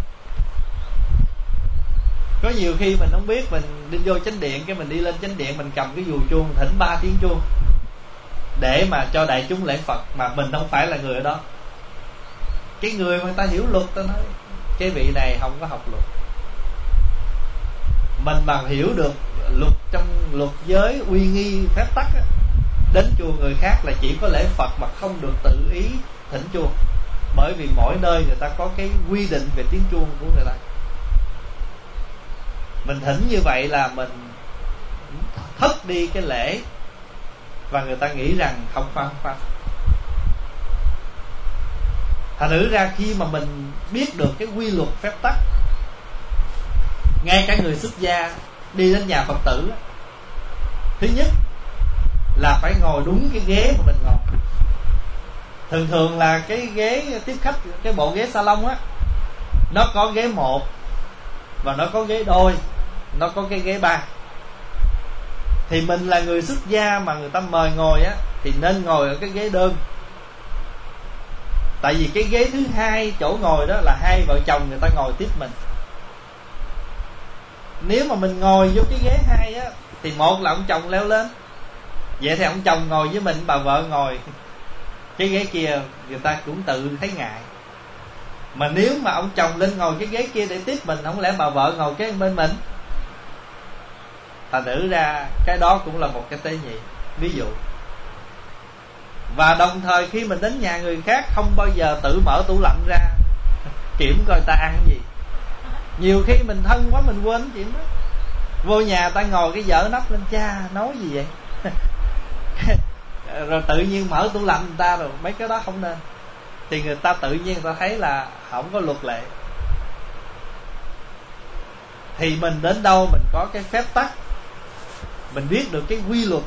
Có nhiều khi mình không biết, mình đi vô chánh điện, cái mình đi lên chánh điện mình cầm cái dùi chuông thỉnh ba tiếng chuông để mà cho đại chúng lễ Phật, mà mình không phải là người ở đó. Cái người mà người ta hiểu luật, ta nói cái vị này không có học luật. Mình mà hiểu được luật trong luật giới uy nghi phép tắc á, đến chùa người khác là chỉ có lễ Phật mà không được tự ý thỉnh chuông. Bởi vì mỗi nơi người ta có cái quy định về tiếng chuông của người ta. Mình thỉnh như vậy là mình thất đi cái lễ, và người ta nghĩ rằng không phải không phải. Thành thử ra khi mà mình biết được cái quy luật phép tắc, ngay cả người xuất gia đi đến nhà Phật tử, thứ nhất là phải ngồi đúng cái ghế mà mình ngồi. Thường thường là cái ghế tiếp khách, cái bộ ghế salon á, nó có ghế một và nó có ghế đôi, nó có cái ghế ba. Thì mình là người xuất gia mà người ta mời ngồi á thì nên ngồi ở cái ghế đơn. Tại vì cái ghế thứ hai chỗ ngồi đó là hai vợ chồng người ta ngồi tiếp mình. Nếu mà mình ngồi vô cái ghế hai á thì một là ông chồng leo lên, vậy thì ông chồng ngồi với mình, bà vợ ngồi cái ghế kia, người ta cũng tự thấy ngại. Mà nếu mà ông chồng lên ngồi cái ghế kia để tiếp mình, không lẽ bà vợ ngồi cái bên mình? Thành thử ra cái đó cũng là một cái tế nhị, ví dụ. Và đồng thời khi mình đến nhà người khác, không bao giờ tự mở tủ lạnh ra kiểm coi ta ăn gì. Nhiều khi mình thân quá mình quên chuyện đó. Vô nhà ta ngồi cái dở nắp lên, cha nói gì vậy? Rồi tự nhiên mở tủ lạnh người ta, rồi mấy cái đó không nên. Thì người ta tự nhiên người ta thấy là không có luật lệ. Thì mình đến đâu mình có cái phép tắc, mình biết được cái quy luật.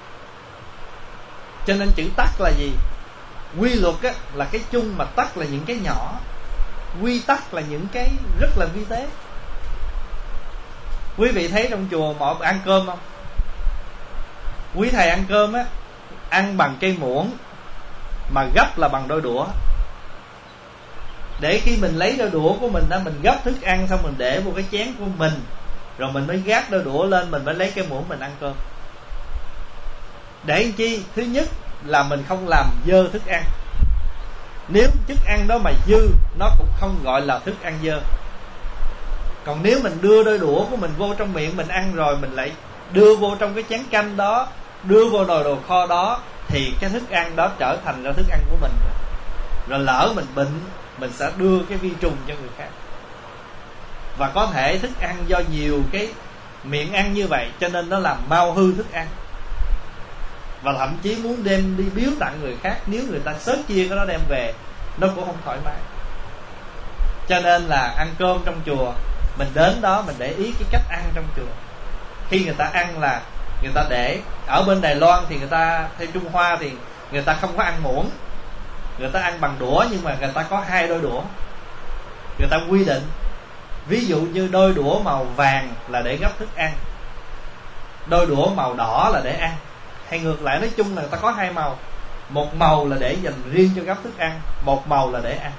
Cho nên chữ tắc là gì? Quy luật á, là cái chung, mà tắc là những cái nhỏ. Quy tắc là những cái rất là vi tế. Quý vị thấy trong chùa mà ăn cơm không? Quý thầy ăn cơm á, ăn bằng cây muỗng mà gấp là bằng đôi đũa, để khi mình lấy đôi đũa của mình á, mình gấp thức ăn xong mình để vô cái chén của mình, rồi mình mới gác đôi đũa lên, mình mới lấy cái muỗng mình ăn cơm. Để làm chi? Thứ nhất là mình không làm dơ thức ăn. Nếu thức ăn đó mà dư, nó cũng không gọi là thức ăn dơ. Còn nếu mình đưa đôi đũa của mình vô trong miệng mình ăn rồi, mình lại đưa vô trong cái chén canh đó, đưa vô nồi đồ kho đó, thì cái thức ăn đó trở thành ra thức ăn của mình. Rồi lỡ mình bệnh, mình sẽ đưa cái vi trùng cho người khác. Và có thể thức ăn do nhiều cái miệng ăn như vậy, cho nên nó làm mau hư thức ăn, và thậm chí muốn đem đi biếu tặng người khác, nếu người ta sớt chia cái đó đem về, nó cũng không thoải mái. Cho nên là ăn cơm trong chùa, mình đến đó mình để ý cái cách ăn trong chùa. Khi người ta ăn là người ta để, ở bên Đài Loan thì người ta, theo Trung Hoa thì người ta không có ăn muỗng, người ta ăn bằng đũa, nhưng mà người ta có hai đôi đũa. Người ta quy định, ví dụ như đôi đũa màu vàng là để gấp thức ăn, đôi đũa màu đỏ là để ăn, hay ngược lại. Nói chung là người ta có hai màu, một màu là để dành riêng cho gấp thức ăn, một màu là để ăn.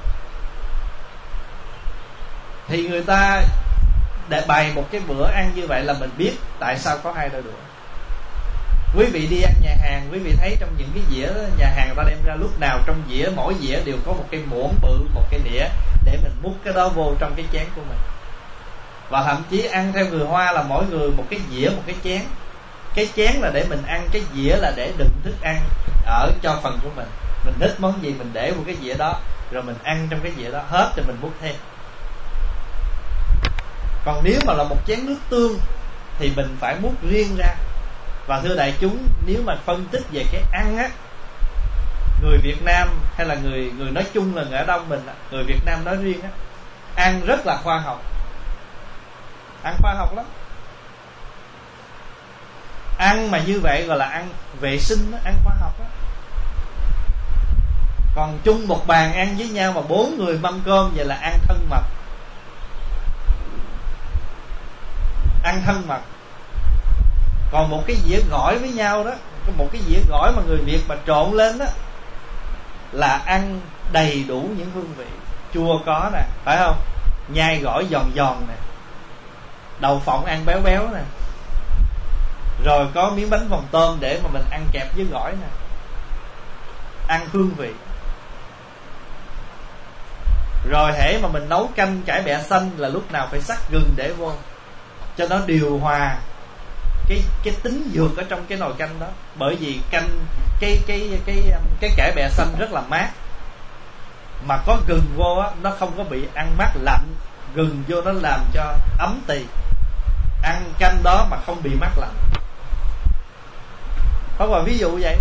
Thì người ta để bày một cái bữa ăn như vậy là mình biết tại sao có hai đôi đũa. Quý vị đi ăn nhà hàng, quý vị thấy trong những cái dĩa đó, nhà hàng người ta đem ra lúc nào trong dĩa, mỗi dĩa đều có một cái muỗng bự, một cái đĩa, để mình múc cái đó vô trong cái chén của mình. Và thậm chí ăn theo người Hoa là mỗi người một cái dĩa, một cái chén. Cái chén là để mình ăn, cái dĩa là để đựng thức ăn ở cho phần của mình. Mình thích món gì mình để vào cái dĩa đó, rồi mình ăn trong cái dĩa đó, hết rồi mình múc thêm. Còn nếu mà là một chén nước tương thì mình phải múc riêng ra. Và thưa đại chúng, nếu mà phân tích về cái ăn á, người Việt Nam hay là người người nói chung là người ở Đông mình, người Việt Nam nói riêng á, ăn rất là khoa học. Ăn khoa học lắm. Ăn mà như vậy gọi là ăn vệ sinh đó, ăn khoa học đó. Còn chung một bàn ăn với nhau mà bốn người mâm cơm, vậy là ăn thân mật. Ăn thân mật. Còn một cái dĩa gỏi với nhau đó, một cái dĩa gỏi mà người Việt mà trộn lên đó, là ăn đầy đủ những hương vị. Chua có nè, phải không? Nhai gỏi giòn giòn nè, đậu phộng ăn béo béo nè, rồi có miếng bánh phồng tôm để mà mình ăn kẹp với gỏi nè. Ăn hương vị. Rồi hễ mà mình nấu canh cải bẹ xanh là lúc nào phải sắc gừng để vô, cho nó điều hòa cái cái tính dược ở trong cái nồi canh đó. Bởi vì canh cái cái cái cái, cái cải bẹ xanh rất là mát, mà có gừng vô á, nó không có bị ăn mát lạnh. Gừng vô nó làm cho ấm tỳ. Ăn canh đó mà không bị mát lạnh. Không phải ví dụ vậy.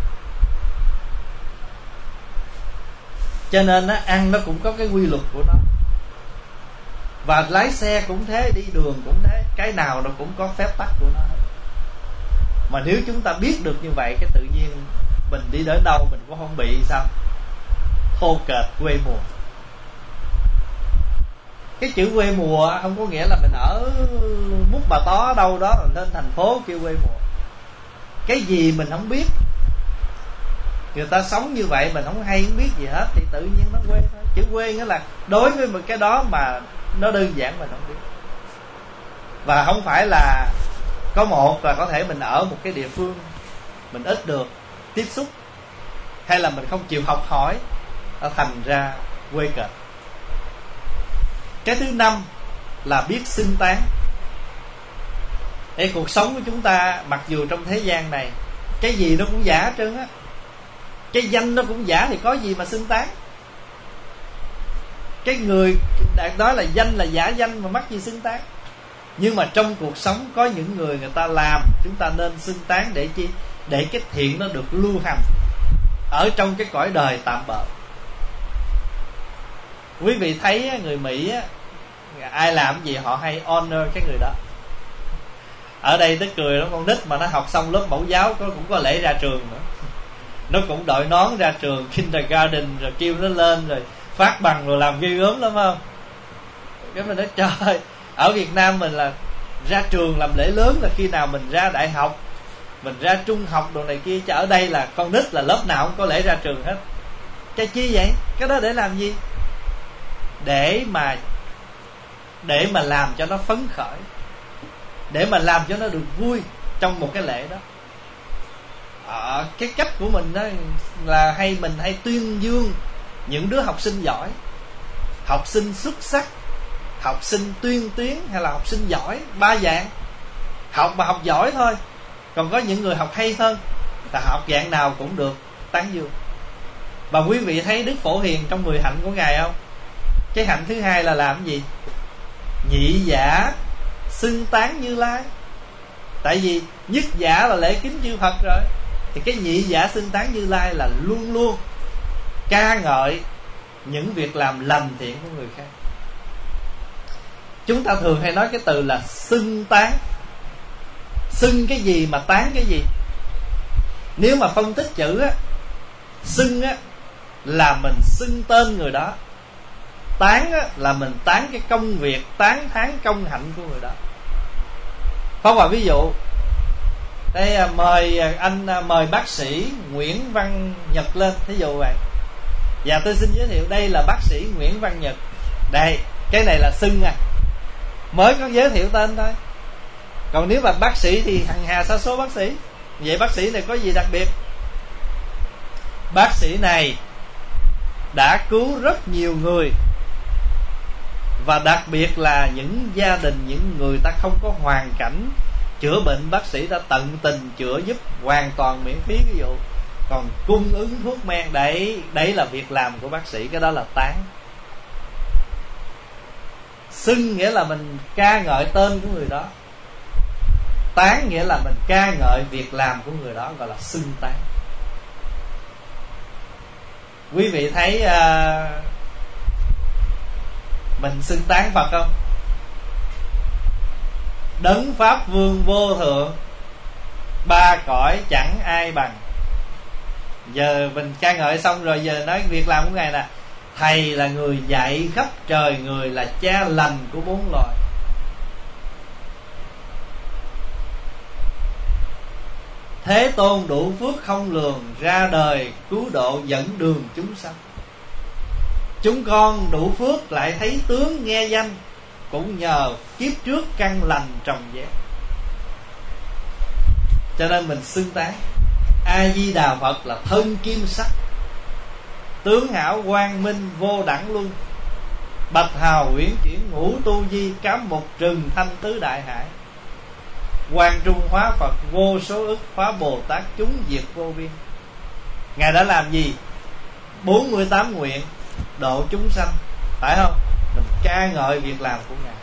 Cho nên á, ăn nó cũng có cái quy luật của nó. Và lái xe cũng thế, đi đường cũng thế, cái nào nó cũng có phép tắc của nó. Mà nếu chúng ta biết được như vậy, cái tự nhiên mình đi đến đâu mình cũng không bị sao thô kệch quê mùa. Cái chữ quê mùa không có nghĩa là mình ở Mút Bà Tó đâu đó rồi lên thành phố kêu quê mùa. Cái gì mình không biết, người ta sống như vậy mình không hay không biết gì hết, thì tự nhiên nó quê thôi. Chữ quê nghĩa là đối với một cái đó mà nó đơn giản mình không biết. Và không phải là có một là có thể mình ở một cái địa phương mình ít được tiếp xúc, hay là mình không chịu học hỏi, nó thành ra quê kệch. Cái thứ năm là biết xưng tán. Ê, cuộc sống của chúng ta mặc dù trong thế gian này cái gì nó cũng giả hết trơn á, cái danh nó cũng giả, thì có gì mà xưng tán. Cái người nói là danh là giả danh, mà mắc gì xưng tán. Nhưng mà trong cuộc sống có những người người ta làm, chúng ta nên xưng tán để chi? Để cái thiện nó được lưu hành ở trong cái cõi đời tạm bợ. Quý vị thấy người Mỹ á, ai làm gì họ hay honor cái người đó. Ở đây tức cười lắm, con nít mà nó học xong lớp mẫu giáo có cũng có lễ ra trường nữa. Nó cũng đội nón ra trường kindergarten, rồi kêu nó lên rồi phát bằng rồi làm ghê gớm lắm không? Cái mình nói trời, ở Việt Nam mình là ra trường làm lễ lớn là khi nào mình ra đại học, mình ra trung học đồ này kia, chứ ở đây là con nít là lớp nào cũng có lẽ ra trường hết. Cái chi vậy? Cái đó để làm gì? Để mà Để mà làm cho nó phấn khởi, để mà làm cho nó được vui trong một cái lễ đó. À, cái cách của mình đó là hay mình hay tuyên dương những đứa học sinh giỏi, học sinh xuất sắc, học sinh tuyên tuyến hay là học sinh giỏi. Ba dạng. Học mà học giỏi thôi. Còn có những người học hay hơn, là học dạng nào cũng được tán dương. Và quý vị thấy Đức Phổ Hiền trong mười hạnh của Ngài không? Cái hạnh thứ hai là làm gì? Nhị giả xưng tán Như Lai. Tại vì nhất giả là lễ kính chư Phật rồi, thì cái nhị giả xưng tán Như Lai là luôn luôn ca ngợi những việc làm lành thiện của người khác. Chúng ta thường hay nói cái từ là xưng tán. Xưng cái gì mà tán cái gì? Nếu mà phân tích chữ á, xưng á là mình xưng tên người đó, tán á là mình tán cái công việc, tán thán công hạnh của người đó. Phong vào ví dụ đây, mời anh mời bác sĩ Nguyễn Văn Nhật lên, thí dụ vậy. Và tôi xin giới thiệu đây là bác sĩ Nguyễn Văn Nhật. Đây, cái này là xưng à, mới có giới thiệu tên thôi. Còn nếu mà bác sĩ thì hằng hà sa số bác sĩ. Vậy bác sĩ này có gì đặc biệt? Bác sĩ này đã cứu rất nhiều người, và đặc biệt là những gia đình, những người ta không có hoàn cảnh chữa bệnh, bác sĩ đã tận tình chữa giúp hoàn toàn miễn phí ví dụ. Còn cung ứng thuốc men, đấy, đấy là việc làm của bác sĩ. Cái đó là tán. Xưng nghĩa là mình ca ngợi tên của người đó, tán nghĩa là mình ca ngợi việc làm của người đó, gọi là xưng tán. Quý vị thấy uh, mình xưng tán Phật không? Đấng Pháp Vương vô thượng, ba cõi chẳng ai bằng. Giờ mình ca ngợi xong rồi, giờ nói việc làm của Ngài nè. Thầy là người dạy khắp trời người, là cha lành của bốn loài. Thế Tôn đủ phước không lường, ra đời cứu độ dẫn đường chúng sanh. Chúng con đủ phước lại thấy tướng nghe danh, cũng nhờ kiếp trước căn lành trồng giác. Cho nên mình xưng tán. A Di Đà Phật là thân kim sắc, tướng hảo quang minh vô đẳng luân, bạch hào uyển chuyển ngũ tu di, cám một trừng thanh tứ đại hải. Quang trung hóa Phật vô số ức, hóa Bồ Tát chúng diệt vô biên. Ngài đã làm gì? bốn mươi tám nguyện độ chúng sanh, phải không? Mình ca ngợi việc làm của Ngài.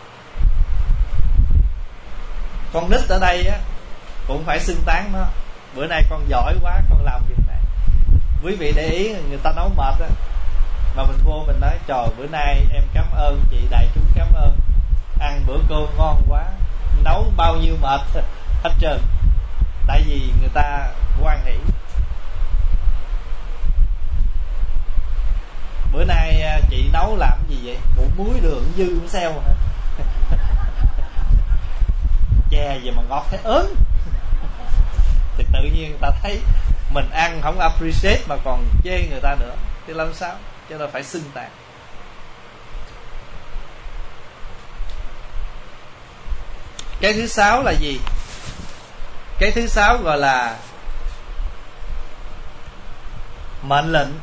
Con nít ở đây á cũng phải xưng tán nó. Bữa nay con giỏi quá, con làm việc này. Quý vị để ý, người ta nấu mệt á, mà mình vô mình nói trời, bữa nay em cảm ơn chị, đại chúng cảm ơn, ăn bữa cơm ngon quá, nấu bao nhiêu mệt hết trơn. Tại vì người ta hoan hỷ. Bữa nay chị nấu làm gì vậy? Bộ muối đường dư cũng xeo hả? Chè gì mà ngọt thế ớn. Thì tự nhiên người ta thấy mình ăn không appreciate mà còn chê người ta nữa, thì làm sao? Cho nên phải xưng tán. Cái thứ sáu là gì? Cái thứ sáu gọi là mệnh lệnh.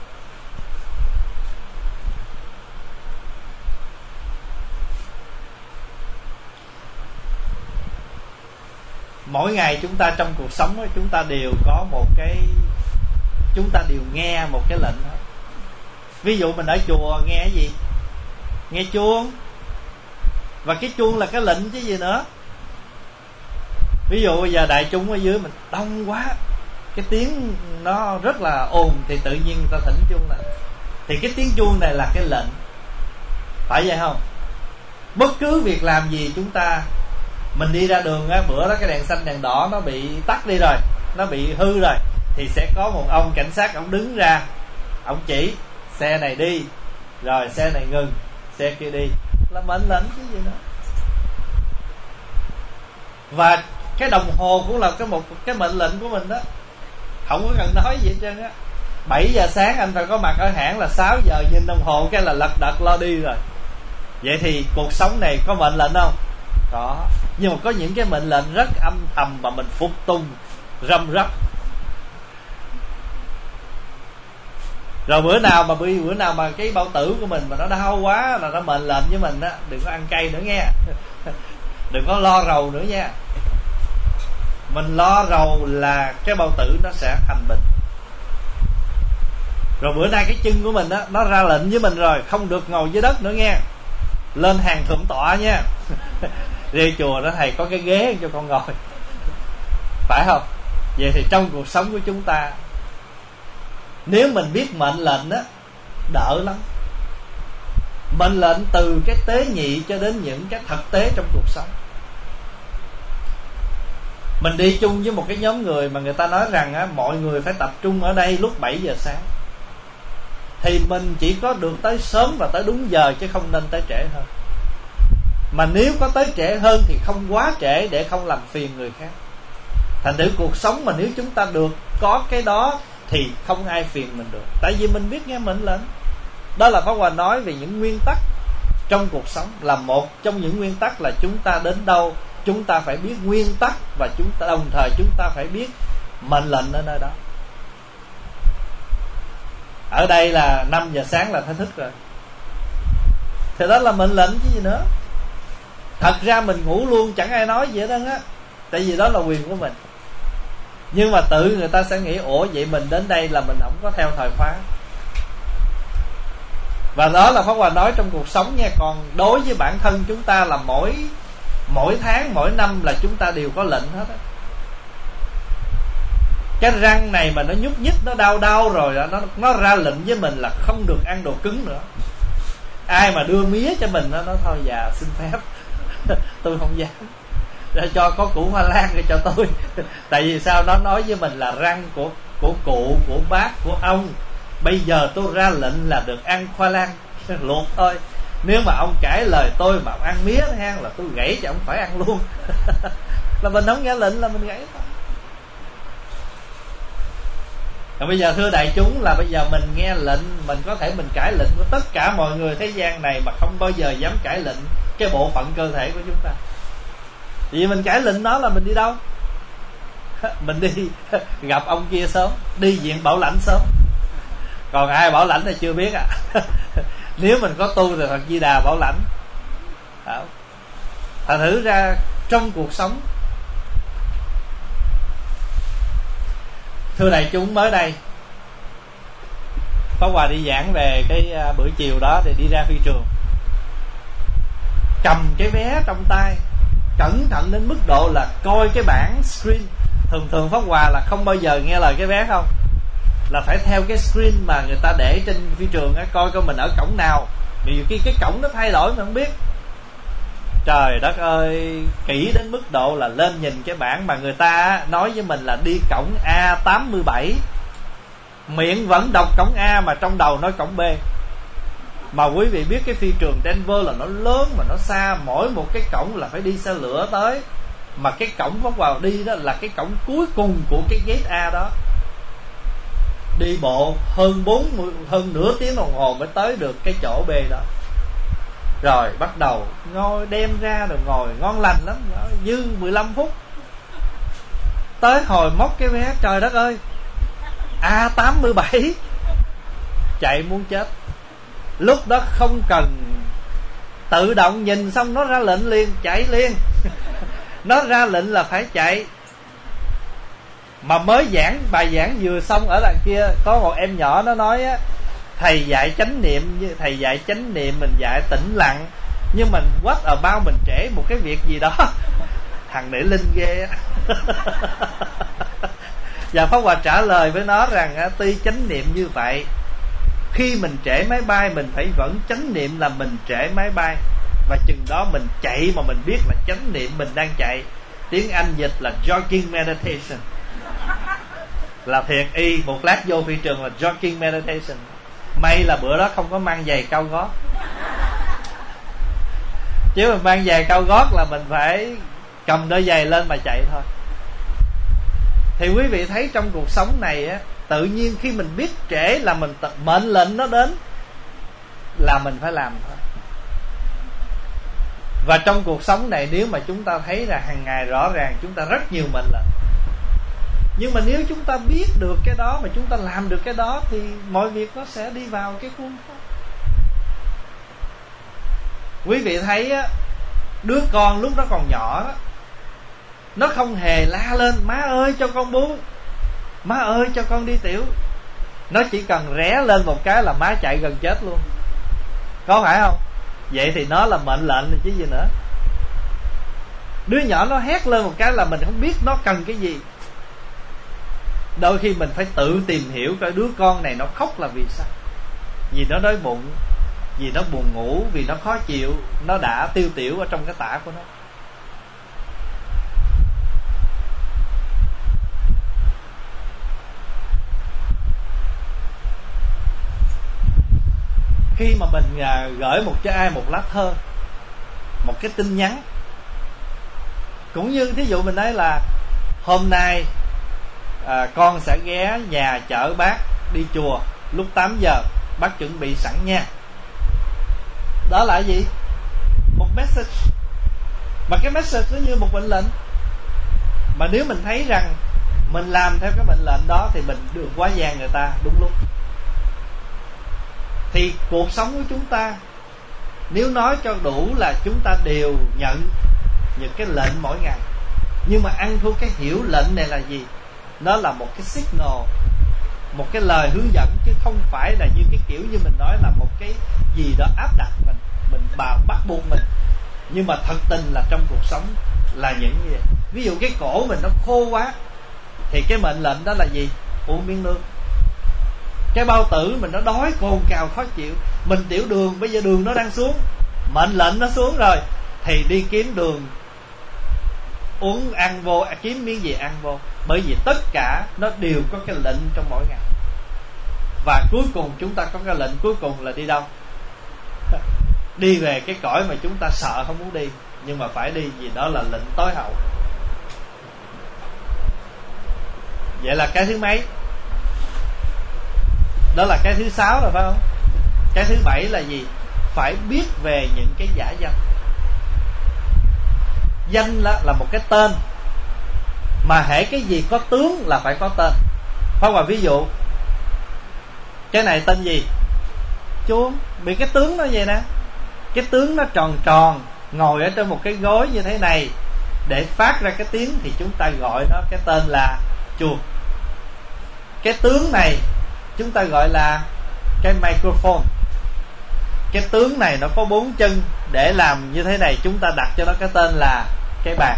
Mỗi ngày chúng ta trong cuộc sống đó, chúng ta đều có một cái, chúng ta đều nghe một cái lệnh đó. Ví dụ mình ở chùa nghe cái gì? Nghe chuông. Và cái chuông là cái lệnh chứ gì nữa. Ví dụ bây giờ đại chúng ở dưới mình đông quá, cái tiếng nó rất là ồn, thì tự nhiên người ta thỉnh chuông là, thì cái tiếng chuông này là cái lệnh. Phải vậy không? Bất cứ việc làm gì chúng ta, mình đi ra đường á, bữa đó cái đèn xanh đèn đỏ nó bị tắt đi rồi, nó bị hư rồi, thì sẽ có một ông cảnh sát, ông đứng ra, ông chỉ xe này đi, rồi xe này ngừng, xe kia đi, là mệnh lệnh chứ gì nữa. Và Cái đồng hồ cũng là cái một cái mệnh lệnh của mình đó, không có cần nói gì hết trơn á. Bảy giờ sáng anh phải có mặt ở hãng, là sáu giờ nhìn đồng hồ cái là lật đật lo đi rồi. Vậy thì cuộc sống này có mệnh lệnh không? Có. Nhưng mà có những cái mệnh lệnh rất âm thầm mà mình phục tùng răm rắp. Rồi bữa nào mà bữa nào mà cái bao tử của mình mà nó đau quá là nó mệnh lệnh với mình á, đừng có ăn cay nữa nghe. Đừng có lo rầu nữa nha. Mình lo rầu là cái bao tử nó sẽ thành bệnh. Rồi bữa nay cái chân của mình á, nó ra lệnh với mình rồi, không được ngồi dưới đất nữa nghe, lên hàng thượng tọa nha. Đi chùa đó thầy có cái ghế cho con ngồi, phải không? Vậy thì trong cuộc sống của chúng ta, nếu mình biết mệnh lệnh á, đỡ lắm. Mệnh lệnh từ cái tế nhị cho đến những cái thực tế trong cuộc sống. Mình đi chung với một cái nhóm người mà người ta nói rằng á, mọi người phải tập trung ở đây lúc bảy giờ sáng, thì mình chỉ có được tới sớm và tới đúng giờ, chứ không nên tới trễ hơn. Mà nếu có tới trễ hơn thì không quá trễ để không làm phiền người khác. Thành thử cuộc sống mà nếu chúng ta được có cái đó thì không ai phiền mình được, tại vì mình biết nghe mệnh lệnh. Đó là Pháp Hòa nói về những nguyên tắc trong cuộc sống. Là một trong những nguyên tắc là chúng ta đến đâu chúng ta phải biết nguyên tắc, và chúng ta đồng thời chúng ta phải biết mệnh lệnh ở nơi đó. Ở đây là năm giờ sáng là phải thức rồi, thì đó là mệnh lệnh chứ gì nữa. Thật ra mình ngủ luôn chẳng ai nói gì hết á, tại vì đó là quyền của mình. Nhưng mà tự người ta sẽ nghĩ, ủa vậy mình đến đây là mình không có theo thời khóa. Và đó là Pháp Hòa nói trong cuộc sống nha. Còn đối với bản thân chúng ta là mỗi Mỗi tháng, mỗi năm là chúng ta đều có lệnh hết á. Cái răng này mà nó nhúc nhích, nó đau đau rồi đó, nó, nó ra lệnh với mình là không được ăn đồ cứng nữa. Ai mà đưa mía cho mình đó, nó thôi già xin phép tôi không dám, để cho có củ hoa lan để cho tôi. Tại vì sao? Nó nói với mình là răng của của cụ, của bác, của ông, bây giờ tôi ra lệnh là được ăn khoai lang luộc thôi. Nếu mà ông cãi lời tôi mà ông ăn mía ha, là tôi gãy cho ông phải ăn luôn. Là mình không nghe lệnh là mình gãy thôi. Rồi bây giờ thưa đại chúng, là bây giờ mình nghe lệnh, mình có thể mình cãi lệnh của tất cả mọi người thế gian này, mà không bao giờ dám cãi lệnh cái bộ phận cơ thể của chúng ta. Vì mình cãi lệnh nó là mình đi đâu? Mình đi gặp ông kia sớm, đi viện bảo lãnh sớm. Còn ai bảo lãnh thì chưa biết à. Nếu mình có tu thì Phật Di Đà bảo lãnh. Thành thử ra trong cuộc sống, thưa đại chúng, mới đây Pháp Hòa đi giảng về cái bữa chiều đó, thì đi ra phi trường, cầm cái vé trong tay, cẩn thận đến mức độ là coi cái bảng screen. Thường thường Pháp Hòa là không bao giờ nghe lời cái vé không, là phải theo cái screen mà người ta để trên phi trường á, coi coi mình ở cổng nào. Vì cái, cái cổng nó thay đổi mình không biết. Trời đất ơi, kỹ đến mức độ là lên nhìn cái bảng mà người ta nói với mình là đi cổng A tám mươi bảy, miệng vẫn đọc cổng A mà trong đầu nói cổng B. Mà quý vị biết cái phi trường Denver là nó lớn mà nó xa, mỗi một cái cổng là phải đi xe lửa tới. Mà cái cổng Pháp Hòa đi đó là cái cổng cuối cùng của cái gate A đó. Đi bộ hơn bốn mươi, hơn nửa tiếng đồng hồ mới tới được cái chỗ B đó. Rồi bắt đầu ngồi đem ra rồi ngồi ngon lành lắm, dư mười lăm phút. Tới hồi móc cái vé, trời đất ơi, A tám mươi bảy, chạy muốn chết. Lúc đó không cần tự động nhìn xong nó ra lệnh liền, chạy liền. Nó ra lệnh là phải chạy. Mà mới giảng, bài giảng vừa xong ở đằng kia, có một em nhỏ nó nói á, thầy dạy chánh niệm, thầy dạy chánh niệm, mình dạy tĩnh lặng, nhưng mình what about mình trễ một cái việc gì đó. Thằng để linh ghê á. Và Pháp Hòa trả lời với nó rằng á, tuy chánh niệm như vậy, khi mình trễ máy bay mình phải vẫn chánh niệm là mình trễ máy bay, và chừng đó mình chạy mà mình biết là chánh niệm mình đang chạy. Tiếng Anh dịch là jogging meditation, là thiền y. Một lát vô phi trường là jogging meditation. May là bữa đó không có mang giày cao gót, chứ mà mang giày cao gót là mình phải cầm đôi giày lên mà chạy thôi. Thì quý vị thấy trong cuộc sống này á, tự nhiên khi mình biết trễ là mình tự, mệnh lệnh nó đến là mình phải làm thôi. Và trong cuộc sống này, nếu mà chúng ta thấy là hàng ngày rõ ràng chúng ta rất nhiều mệnh lệnh, nhưng mà nếu chúng ta biết được cái đó mà chúng ta làm được cái đó thì mọi việc nó sẽ đi vào cái khuôn khổ. Quý vị thấy á, đứa con lúc nó còn nhỏ đó, nó không hề la lên má ơi cho con bú, má ơi cho con đi tiểu. Nó chỉ cần ré lên một cái là má chạy gần chết luôn, có phải không? Vậy thì nó là mệnh lệnh rồi chứ gì nữa. Đứa nhỏ nó hét lên một cái là mình không biết nó cần cái gì. Đôi khi mình phải tự tìm hiểu coi đứa con này nó khóc là vì sao. Vì nó đói bụng, vì nó buồn ngủ, vì nó khó chịu, nó đã tiêu tiểu ở trong cái tã của nó. Khi mà mình gửi một cho ai một lá thơ, một cái tin nhắn, cũng như thí dụ mình nói là hôm nay à, con sẽ ghé nhà chở bác đi chùa lúc tám giờ, bác chuẩn bị sẵn nha. Đó là gì? Một message. Mà cái message nó như một mệnh lệnh. Mà nếu mình thấy rằng mình làm theo cái mệnh lệnh đó thì mình được quá gian người ta đúng lúc. Thì cuộc sống của chúng ta, nếu nói cho đủ là chúng ta đều nhận những cái lệnh mỗi ngày, nhưng mà ăn thua cái hiểu lệnh này là gì? Nó là một cái signal, một cái lời hướng dẫn, chứ không phải là như cái kiểu như mình nói là một cái gì đó áp đặt mình, mình bà bắt buộc mình. Nhưng mà thật tình là trong cuộc sống là những gì? Ví dụ cái cổ mình nó khô quá thì cái mệnh lệnh đó là gì? Uống miếng nước. Cái bao tử mình nó đói cồn cào khó chịu, mình tiểu đường, bây giờ đường nó đang xuống, mệnh lệnh nó xuống rồi thì đi kiếm đường, uống ăn vô, kiếm miếng gì ăn vô. Bởi vì tất cả nó đều có cái lệnh trong mỗi ngày. Và cuối cùng chúng ta có cái lệnh cuối cùng là đi đâu? Đi về cái cõi mà chúng ta sợ không muốn đi, nhưng mà phải đi vì đó là lệnh tối hậu. Vậy là cái thứ mấy? Đó là cái thứ sáu rồi phải không? Cái thứ bảy là gì? Phải biết về những cái giả danh. Danh là, là một cái tên, mà hễ cái gì có tướng là phải có tên. Phải không? Ví dụ cái này tên gì? Chuông. Bị cái tướng nó vậy nè, cái tướng nó tròn tròn, ngồi ở trên một cái gối như thế này để phát ra cái tiếng thì chúng ta gọi nó cái tên là chuông. Cái tướng này chúng ta gọi là cái microphone. Cái tướng này nó có bốn chân để làm như thế này, chúng ta đặt cho nó cái tên là cái bàn.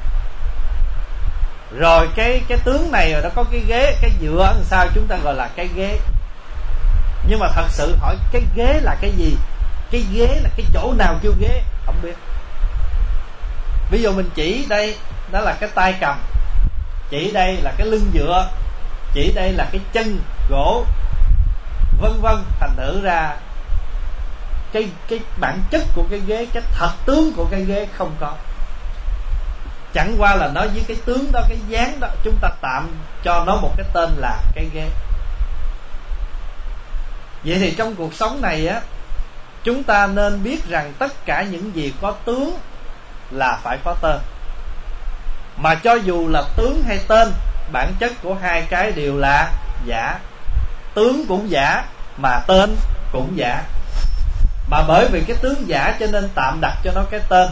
Rồi cái cái tướng này rồi nó có cái ghế, cái dựa làm sao chúng ta gọi là cái ghế. Nhưng mà thật sự hỏi cái ghế là cái gì? Cái ghế là cái chỗ nào kêu ghế? Không biết. Ví dụ mình chỉ đây, đó là cái tay cầm, chỉ đây là cái lưng dựa, chỉ đây là cái chân gỗ, vân vân. Thành thử ra cái cái bản chất của cái ghế, cái thật tướng của cái ghế không có. Chẳng qua là nói với cái tướng đó, cái dáng đó, chúng ta tạm cho nó một cái tên là cái ghế. Vậy thì trong cuộc sống này á, chúng ta nên biết rằng tất cả những gì có tướng là phải có tên. Mà cho dù là tướng hay tên, bản chất của hai cái đều là giả. Tướng cũng giả mà tên cũng giả. Mà bởi vì cái tướng giả cho nên tạm đặt cho nó cái tên.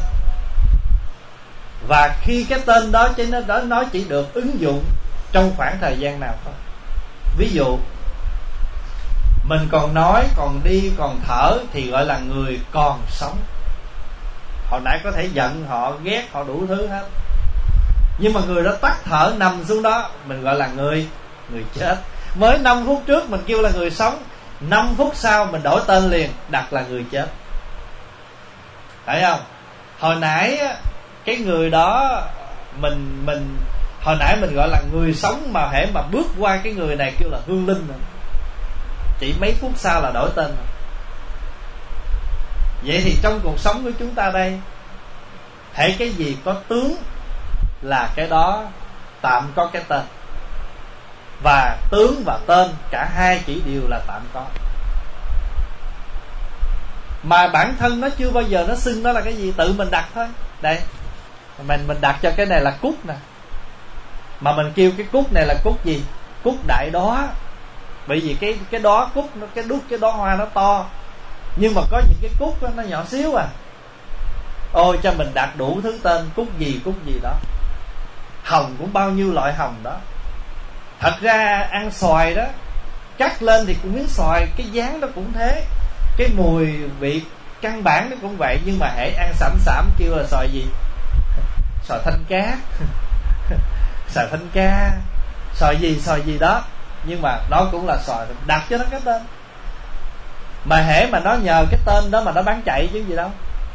Và khi cái tên đó cho nên đó nó chỉ được ứng dụng trong khoảng thời gian nào thôi. Ví dụ mình còn nói, còn đi, còn thở thì gọi là người còn sống. Hồi nãy có thể giận họ, ghét họ, đủ thứ hết. Nhưng mà người đó tắt thở nằm xuống đó, mình gọi là người người chết. Mới năm phút trước mình kêu là người sống, năm phút sau mình đổi tên liền, đặt là người chết. Thấy không? Hồi nãy cái người đó mình mình hồi nãy mình gọi là người sống, mà hễ mà bước qua cái người này kêu là hương linh rồi. Chỉ mấy phút sau là đổi tên rồi. Vậy thì trong cuộc sống của chúng ta đây, hễ cái gì có tướng là cái đó tạm có cái tên. Và tướng và tên cả hai chỉ đều là tạm có. Mà bản thân nó chưa bao giờ nó xưng nó là cái gì, tự mình đặt thôi. Đây, mình mình đặt cho cái này là cúc nè, mà mình kêu cái cúc này là cúc gì? Cúc đại đóa. Bởi vì cái cái đóa cúc nó, cái đút cái đóa hoa nó to, nhưng mà có những cái cúc đó, nó nhỏ xíu à. Ôi cho mình đặt đủ thứ tên, cúc gì cúc gì đó. Hồng cũng bao nhiêu loại hồng đó. Thật ra ăn xoài đó, cắt lên thì cũng miếng xoài, cái dáng nó cũng thế, cái mùi vị căn bản nó cũng vậy. Nhưng mà hễ ăn sẩm sẩm kêu là xoài gì? Xoài thanh cá xoài thanh ca, xoài gì xoài gì đó. Nhưng mà nó cũng là xoài, đặt cho nó cái tên. Mà hễ mà nó nhờ cái tên đó mà nó bán chạy chứ gì đâu.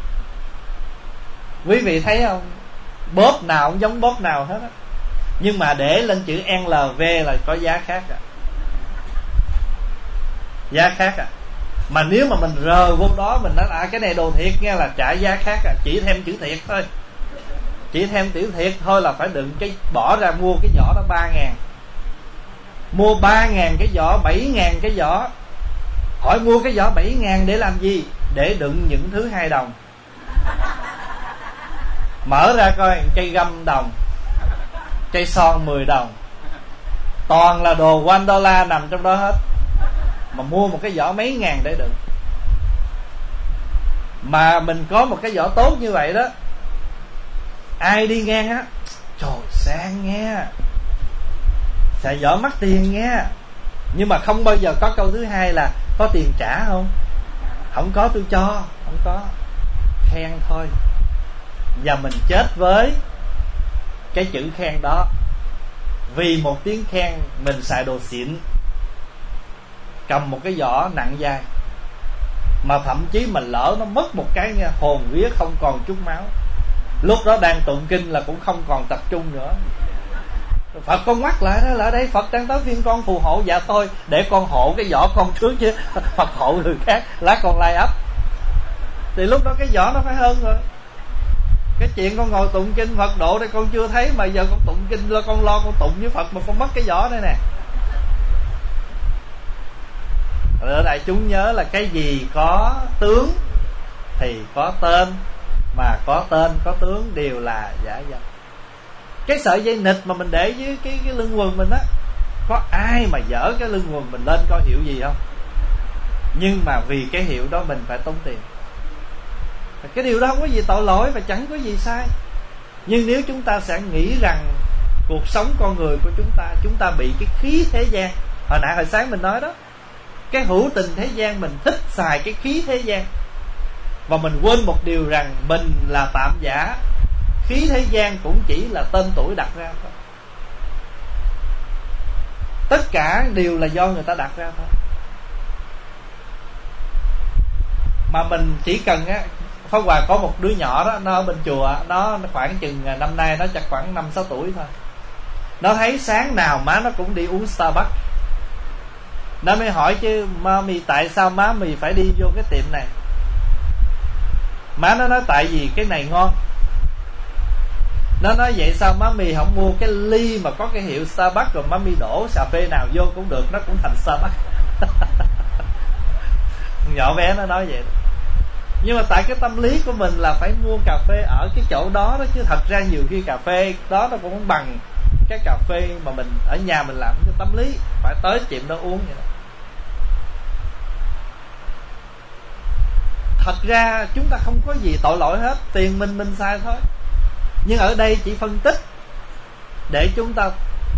Quý vị thấy không, bóp nào cũng giống bóp nào hết á, nhưng mà để lên chữ en lờ vê là có giá khác à. Giá khác à. Mà nếu mà mình rờ vô đó, mình nói à cái này đồ thiệt nghe, là trả giá khác à. Chỉ thêm chữ thiệt thôi, chỉ thêm chữ thiệt thôi là phải đựng cái, bỏ ra mua cái vỏ đó ba ngàn, mua ba ngàn cái vỏ, bảy ngàn cái vỏ. Hỏi mua cái vỏ bảy ngàn để làm gì? Để đựng những thứ hai đồng. Mở ra coi, cây găm đồng, cây son mười đồng, toàn là đồ one dollar nằm trong đó hết. Mà mua một cái vỏ mấy ngàn để đựng. Mà mình có một cái vỏ tốt như vậy đó, ai đi ngang á, trời sang nghe, xài vỏ mắc tiền nghe. Nhưng mà không bao giờ có câu thứ hai là có tiền trả không? Không có tôi cho, không có. Khen thôi. Và mình chết với cái chữ khen đó. Vì một tiếng khen mình xài đồ xịn, cầm một cái vỏ nặng dai, mà thậm chí mình lỡ nó mất một cái nha, hồn vía không còn chút máu. Lúc đó đang tụng kinh là cũng không còn tập trung nữa. Phật con ngoắt lại đó, lại đây Phật đang tới phiên con phù hộ. Dạ thôi để con hộ cái vỏ con trước chứ, Phật hộ người khác, lát con lai ấp. Thì lúc đó cái vỏ nó phải hơn rồi. Cái chuyện con ngồi tụng kinh Phật độ đây con chưa thấy, mà giờ con tụng kinh là con lo con tụng với Phật mà con mất cái vỏ đây nè. Ở đại chúng nhớ là cái gì có tướng thì có tên, mà có tên có tướng đều là giả dâm. Cái sợi dây nịt mà mình để dưới cái, cái lưng quần mình á, có ai mà dở cái lưng quần mình lên coi hiệu gì không? Nhưng mà vì cái hiệu đó mình phải tốn tiền. Cái điều đó không có gì tội lỗi và chẳng có gì sai. Nhưng nếu chúng ta sẽ nghĩ rằng cuộc sống con người của chúng ta, chúng ta bị cái khí thế gian. Hồi nãy hồi sáng mình nói đó, cái hữu tình thế gian, mình thích xài cái khí thế gian, và mình quên một điều rằng mình là tạm giả. Khí thế gian cũng chỉ là tên tuổi đặt ra thôi. Tất cả đều là do người ta đặt ra thôi. Mà mình chỉ cần á, Pháp Hòa có một đứa nhỏ đó, nó ở bên chùa, nó khoảng chừng năm nay nó chắc khoảng năm sáu tuổi thôi. Nó thấy sáng nào má nó cũng đi uống Starbucks. Nó mới hỏi chứ Mami tại sao má mì phải đi vô cái tiệm này? Má nó nói tại vì cái này ngon. Nó nói vậy sao má mì không mua cái ly mà có cái hiệu Starbucks, rồi má mì đổ cà phê nào vô cũng được, nó cũng thành Starbucks. Nhỏ bé nó nói vậy. Nhưng mà tại cái tâm lý của mình là phải mua cà phê ở cái chỗ đó đó, chứ thật ra nhiều khi cà phê đó nó cũng không bằng cái cà phê mà mình ở nhà mình làm. Cái tâm lý phải tới tiệm đó uống vậy đó. Thật ra chúng ta không có gì tội lỗi hết, tiền mình mình sai thôi. Nhưng ở đây chỉ phân tích để chúng ta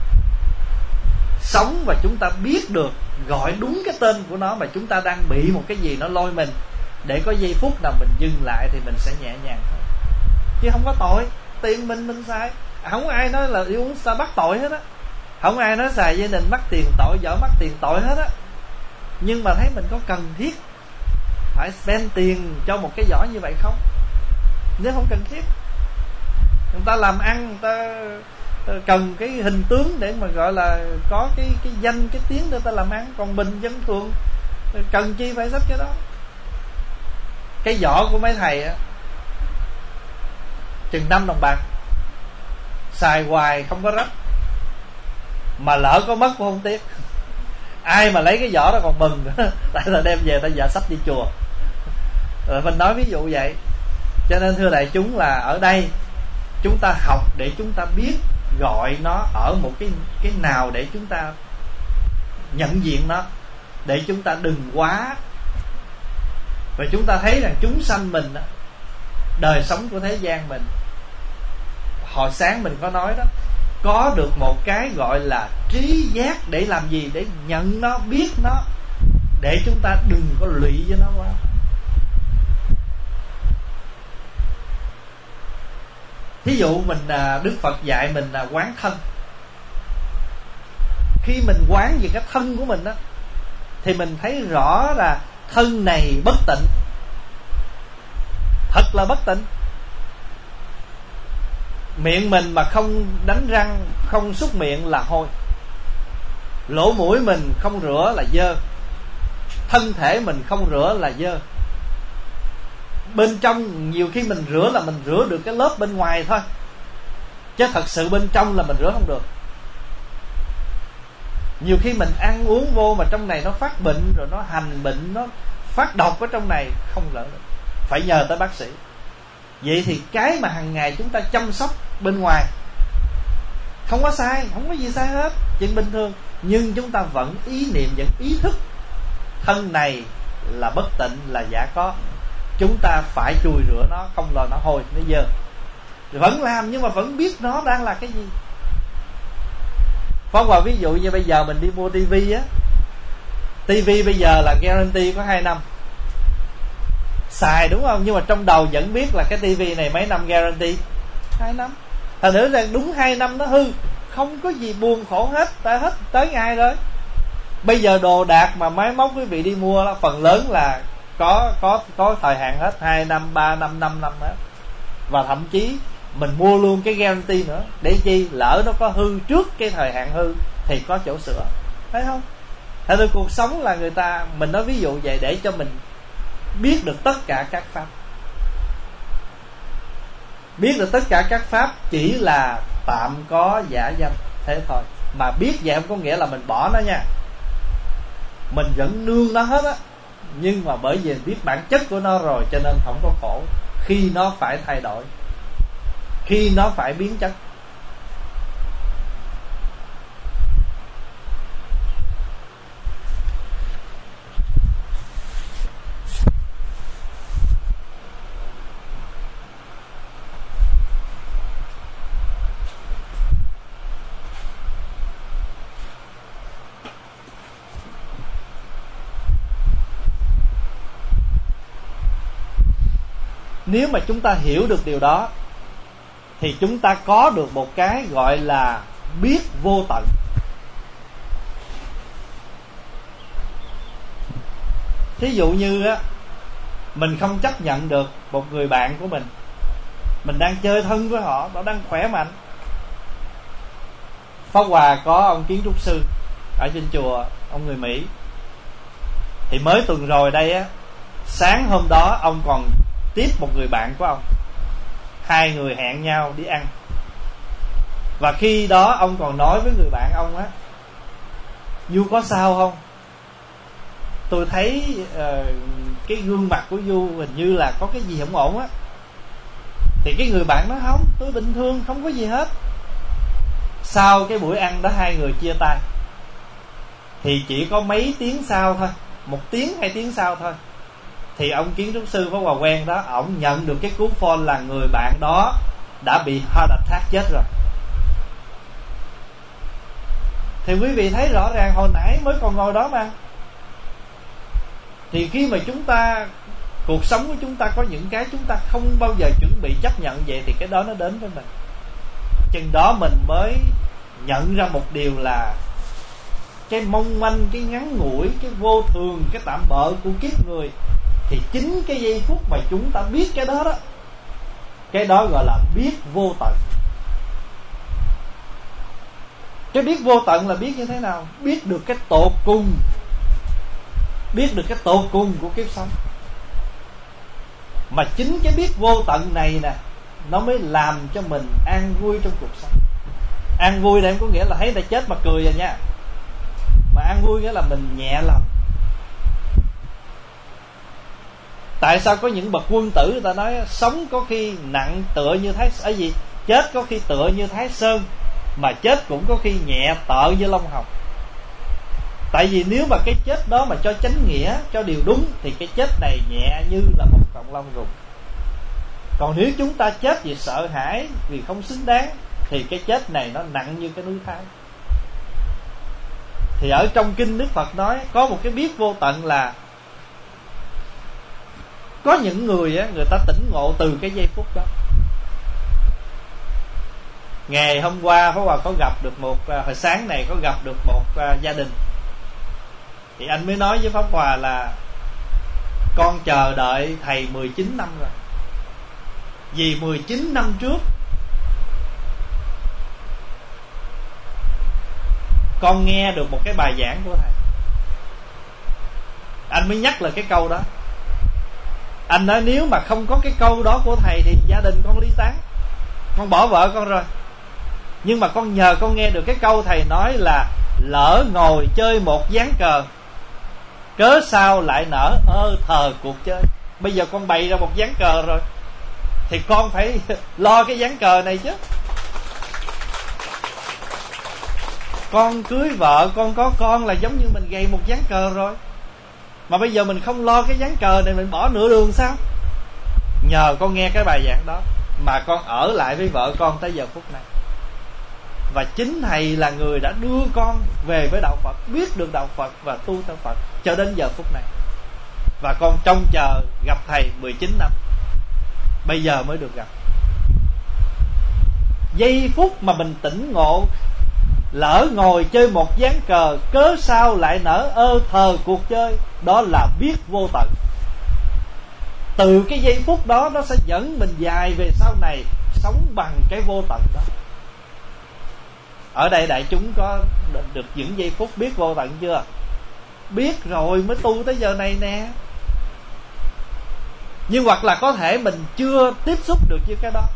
sống và chúng ta biết được, gọi đúng cái tên của nó, mà chúng ta đang bị một cái gì nó lôi mình, để có giây phút nào mình dừng lại thì mình sẽ nhẹ nhàng thôi. Chứ không có tội, tiền mình mình sai. Không ai nói là đi uống Starbucks tội hết á. Không ai nói xài gia đình mắc tiền tội, vợ mắc tiền tội hết á. Nhưng mà thấy mình có cần thiết phải spend tiền cho một cái giỏ như vậy không? Nếu không cần thiết, người ta làm ăn, người ta cần cái hình tướng để mà gọi là có cái cái danh cái tiếng để ta làm ăn. Còn bình dân thường cần chi phải xách cái đó. Cái giỏ của mấy thầy á chừng năm đồng bạc, xài hoài không có rách, mà lỡ có mất cũng không tiếc. Ai mà lấy cái vỏ đó còn mừng nữa tại là đem về ta dạ sách đi chùa. Rồi mình nói ví dụ vậy. Cho nên thưa đại chúng là ở đây chúng ta học để chúng ta biết gọi nó ở một cái cái nào để chúng ta nhận diện nó, để chúng ta đừng quá. Và chúng ta thấy rằng chúng sanh mình, đời sống của thế gian mình, hồi sáng mình có nói đó, có được một cái gọi là trí giác để làm gì? Để nhận nó, biết nó, để chúng ta đừng có lụy với nó quá. Thí dụ mình Đức Phật dạy mình là quán thân. Khi mình quán về cái thân của mình đó, thì mình thấy rõ là thân này bất tịnh, thật là bất tịnh. Miệng mình mà không đánh răng, không súc miệng là hôi. Lỗ mũi mình không rửa là dơ. Thân thể mình không rửa là dơ. Bên trong nhiều khi mình rửa là mình rửa được cái lớp bên ngoài thôi, chứ thật sự bên trong là mình rửa không được. Nhiều khi mình ăn uống vô mà trong này nó phát bệnh, rồi nó hành bệnh, nó phát độc ở trong này, không lỡ được, phải nhờ tới bác sĩ. Vậy thì cái mà hàng ngày chúng ta chăm sóc bên ngoài không có sai, không có gì sai hết, chuyện bình thường. Nhưng chúng ta vẫn ý niệm, vẫn ý thức thân này là bất tịnh, là giả có. Chúng ta phải chùi rửa nó, không là nó hôi, nó dơ. Vẫn làm nhưng mà vẫn biết nó đang là cái gì. Phó Hòa ví dụ như bây giờ mình đi mua tivi á, tivi bây giờ là guarantee có hai năm xài, đúng không? Nhưng mà trong đầu vẫn biết là cái tivi này mấy năm guarantee? Hai năm. Thành nữa rằng đúng hai năm nó hư, không có gì buồn khổ hết, ta hết tới ngày rồi. Bây giờ đồ đạc mà máy móc quý vị đi mua đó, phần lớn là có có có thời hạn hết, hai năm, ba năm, năm năm hết. Và thậm chí mình mua luôn cái guarantee nữa, để chi? Lỡ nó có hư trước cái thời hạn hư thì có chỗ sửa, thấy không? Thế nên cuộc sống là người ta, mình nói ví dụ vậy để cho mình biết được tất cả các pháp. Biết được tất cả các pháp chỉ là tạm có giả danh thế thôi. Mà biết vậy không có nghĩa là mình bỏ nó nha. Mình vẫn nương nó hết á, nhưng mà bởi vì biết bản chất của nó rồi cho nên không có khổ khi nó phải thay đổi, khi nó phải biến chất. Nếu mà chúng ta hiểu được điều đó thì chúng ta có được một cái gọi là biết vô tận. Thí dụ như á, mình không chấp nhận được một người bạn của mình, mình đang chơi thân với họ, họ đang khỏe mạnh. Pháp Hòa có ông kiến trúc sư ở trên chùa, ông người Mỹ. Thì mới tuần rồi đây á, sáng hôm đó ông còn tiếp một người bạn của ông, hai người hẹn nhau đi ăn. Và khi đó ông còn nói với người bạn ông á: Du có sao không? Tôi thấy uh, cái gương mặt của Du hình như là có cái gì không ổn á. Thì cái người bạn nói: Không, tôi bình thường, không có gì hết. Sau cái buổi ăn đó hai người chia tay. Thì chỉ có mấy tiếng sau thôi, một tiếng hai tiếng sau thôi, thì ông kiến trúc sư Pháp Hòa quen đó, ổng nhận được cái cú phone là người bạn đó đã bị heart attack chết rồi. Thì quý vị thấy rõ ràng hồi nãy mới còn ngồi đó mà. Thì khi mà chúng ta, cuộc sống của chúng ta có những cái chúng ta không bao giờ chuẩn bị chấp nhận vậy, thì cái đó nó đến với mình. Chừng đó mình mới nhận ra một điều là cái mong manh, cái ngắn ngủi, cái vô thường, cái tạm bợ của kiếp người. Thì chính cái giây phút mà chúng ta biết cái đó đó, cái đó gọi là biết vô tận. Cái biết vô tận là biết như thế nào? Biết được cái tột cùng, biết được cái tột cùng của kiếp sống. Mà chính cái biết vô tận này nè, nó mới làm cho mình an vui trong cuộc sống. An vui đây có nghĩa là thấy người ta chết mà cười rồi nha, mà an vui nghĩa là mình nhẹ lòng. Tại sao có những bậc quân tử người ta nói sống có khi nặng tựa như thái ở gì chết có khi tựa như thái sơn, mà chết cũng có khi nhẹ tợ như lông hồng. Tại vì nếu mà cái chết đó mà cho chánh nghĩa, cho điều đúng, thì cái chết này nhẹ như là một cọng lông rụng. Còn nếu chúng ta chết vì sợ hãi, vì không xứng đáng, thì cái chết này nó nặng như cái núi Thái. Thì ở trong kinh Đức Phật nói có một cái biết vô tận là có những người á, người ta tỉnh ngộ từ cái giây phút đó. Ngày hôm qua Pháp Hòa có gặp được một hồi sáng này có gặp được một gia đình, thì anh mới nói với Pháp Hòa là con chờ đợi thầy mười chín năm rồi. Vì mười chín năm trước con nghe được một cái bài giảng của thầy. Anh mới nhắc lại cái câu đó. Anh nói nếu mà không có cái câu đó của thầy thì gia đình con ly tán, con bỏ vợ con rồi. Nhưng mà con nhờ con nghe được cái câu thầy nói là lỡ ngồi chơi một ván cờ, cớ sao lại nỡ ơ thờ cuộc chơi. Bây giờ con bày ra một ván cờ rồi, thì con phải lo cái ván cờ này chứ. Con cưới vợ, con có con là giống như mình gầy một ván cờ rồi. Mà bây giờ mình không lo cái ván cờ này, mình bỏ nửa đường sao? Nhờ con nghe cái bài giảng đó mà con ở lại với vợ con tới giờ phút này. Và chính thầy là người đã đưa con về với đạo Phật, biết được đạo Phật và tu theo Phật cho đến giờ phút này. Và con trông chờ gặp thầy mười chín năm, bây giờ mới được gặp. Giây phút mà mình tỉnh ngộ, lỡ ngồi chơi một ván cờ, cớ sao lại nỡ ơ thờ cuộc chơi, đó là biết vô tận. Từ cái giây phút đó nó sẽ dẫn mình dài về sau này sống bằng cái vô tận đó. Ở đây đại chúng có được những giây phút biết vô tận chưa? Biết rồi mới tu tới giờ này nè. Nhưng hoặc là có thể mình chưa tiếp xúc được với cái đó,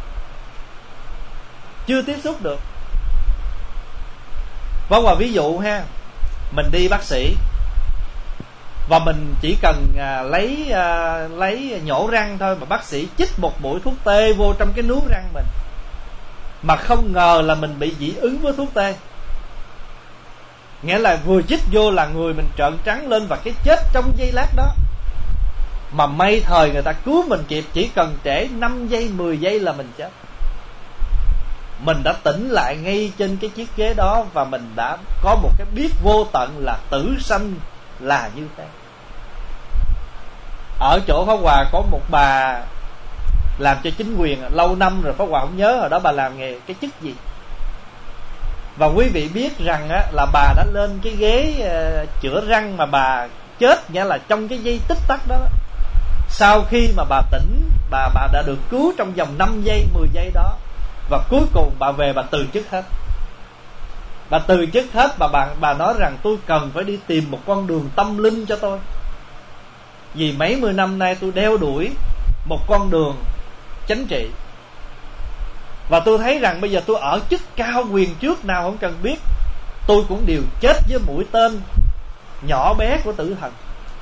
chưa tiếp xúc được. Vâng, và ví dụ ha, mình đi bác sĩ và mình chỉ cần à, lấy à, lấy nhổ răng thôi, mà bác sĩ chích một mũi thuốc tê vô trong cái nuốt răng mình, mà không ngờ là mình bị dị ứng với thuốc tê. Nghĩa là vừa chích vô là người mình trợn trắng lên và cái chết trong giây lát đó. Mà may thời người ta cứu mình kịp, chỉ cần trễ năm giây, mười giây là mình chết. Mình đã tỉnh lại ngay trên cái chiếc ghế đó, và mình đã có một cái biết vô tận là tử sanh là như thế. Ở chỗ Pháp Hòa có một bà làm cho chính quyền lâu năm rồi, Pháp Hòa không nhớ hồi đó bà làm nghề cái chức gì. Và quý vị biết rằng á, là bà đã lên cái ghế uh, chữa răng mà bà chết, nghĩa là trong cái giây tích tắc đó. Sau khi mà bà tỉnh, bà bà đã được cứu trong vòng năm giây, mười giây đó. Và cuối cùng bà về bà từ chức hết. Bà từ chức hết và bà, bà nói rằng tôi cần phải đi tìm một con đường tâm linh cho tôi. Vì mấy mươi năm nay tôi đeo đuổi một con đường chánh trị, và tôi thấy rằng bây giờ tôi ở chức cao quyền trước nào không cần biết, tôi cũng đều chết với mũi tên nhỏ bé của tử thần.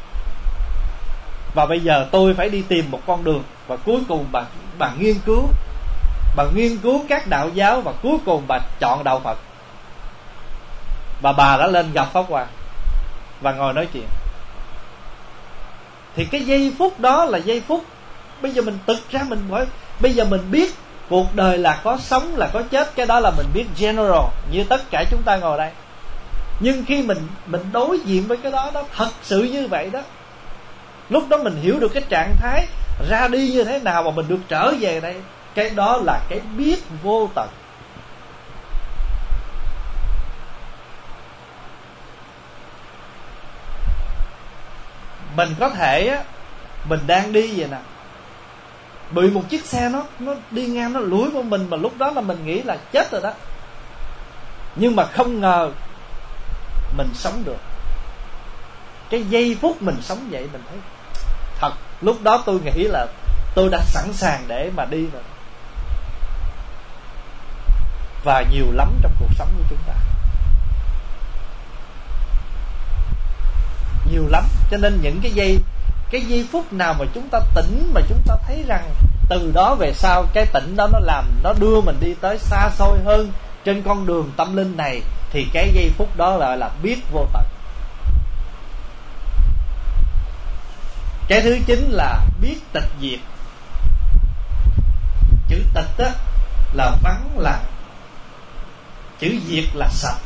Và bây giờ tôi phải đi tìm một con đường. Và cuối cùng bà, bà nghiên cứu Bà nghiên cứu các đạo giáo, và cuối cùng bà chọn đạo Phật. Và bà đã lên gặp Pháp Hòa và ngồi nói chuyện. Thì cái giây phút đó là giây phút bây giờ mình thực ra mình hỏi, bây giờ mình biết cuộc đời là có sống là có chết, cái đó là mình biết general như tất cả chúng ta ngồi đây. Nhưng khi mình mình đối diện với cái đó, nó thật sự như vậy đó, lúc đó mình hiểu được cái trạng thái ra đi như thế nào mà mình được trở về đây. Cái đó là cái biết vô tận. Mình có thể á, mình đang đi vậy nè, bị một chiếc xe nó nó đi ngang, nó lủi vào mình, mà lúc đó là mình nghĩ là chết rồi đó. Nhưng mà không ngờ mình sống được. Cái giây phút mình sống vậy, mình thấy thật, lúc đó tôi nghĩ là tôi đã sẵn sàng để mà đi rồi. và nhiều lắm trong cuộc sống của chúng ta, nhiều lắm. Cho nên những cái giây cái giây phút nào mà chúng ta tỉnh, mà chúng ta thấy rằng từ đó về sau cái tỉnh đó nó làm, nó đưa mình đi tới xa xôi hơn trên con đường tâm linh này, thì cái giây phút đó gọi là biết vô tận. Cái thứ chín là biết tịch diệt. Chữ tịch á là vắng lặng, chữ diệt là sạch.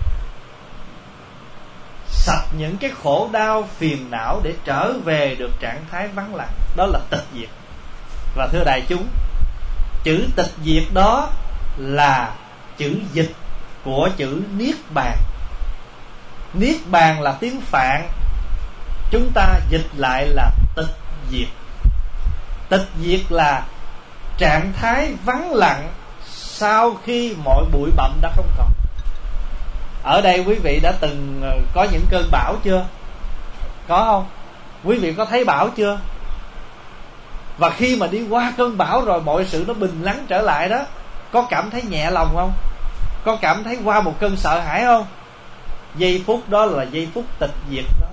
Sạch những cái khổ đau phiền não để trở về được trạng thái vắng lặng, đó là tịch diệt. Và thưa đại chúng, chữ tịch diệt đó là chữ dịch của chữ niết bàn. Niết bàn là tiếng Phạn, chúng ta dịch lại là tịch diệt. Tịch diệt là trạng thái vắng lặng sau khi mọi bụi bặm đã không còn. Ở đây quý vị đã từng có những cơn bão chưa? Có không? Quý vị có thấy bão chưa? Và khi mà đi qua cơn bão rồi, mọi sự nó bình lắng trở lại đó, có cảm thấy nhẹ lòng không? Có cảm thấy qua một cơn sợ hãi không? Giây phút đó là giây phút tịch diệt đó.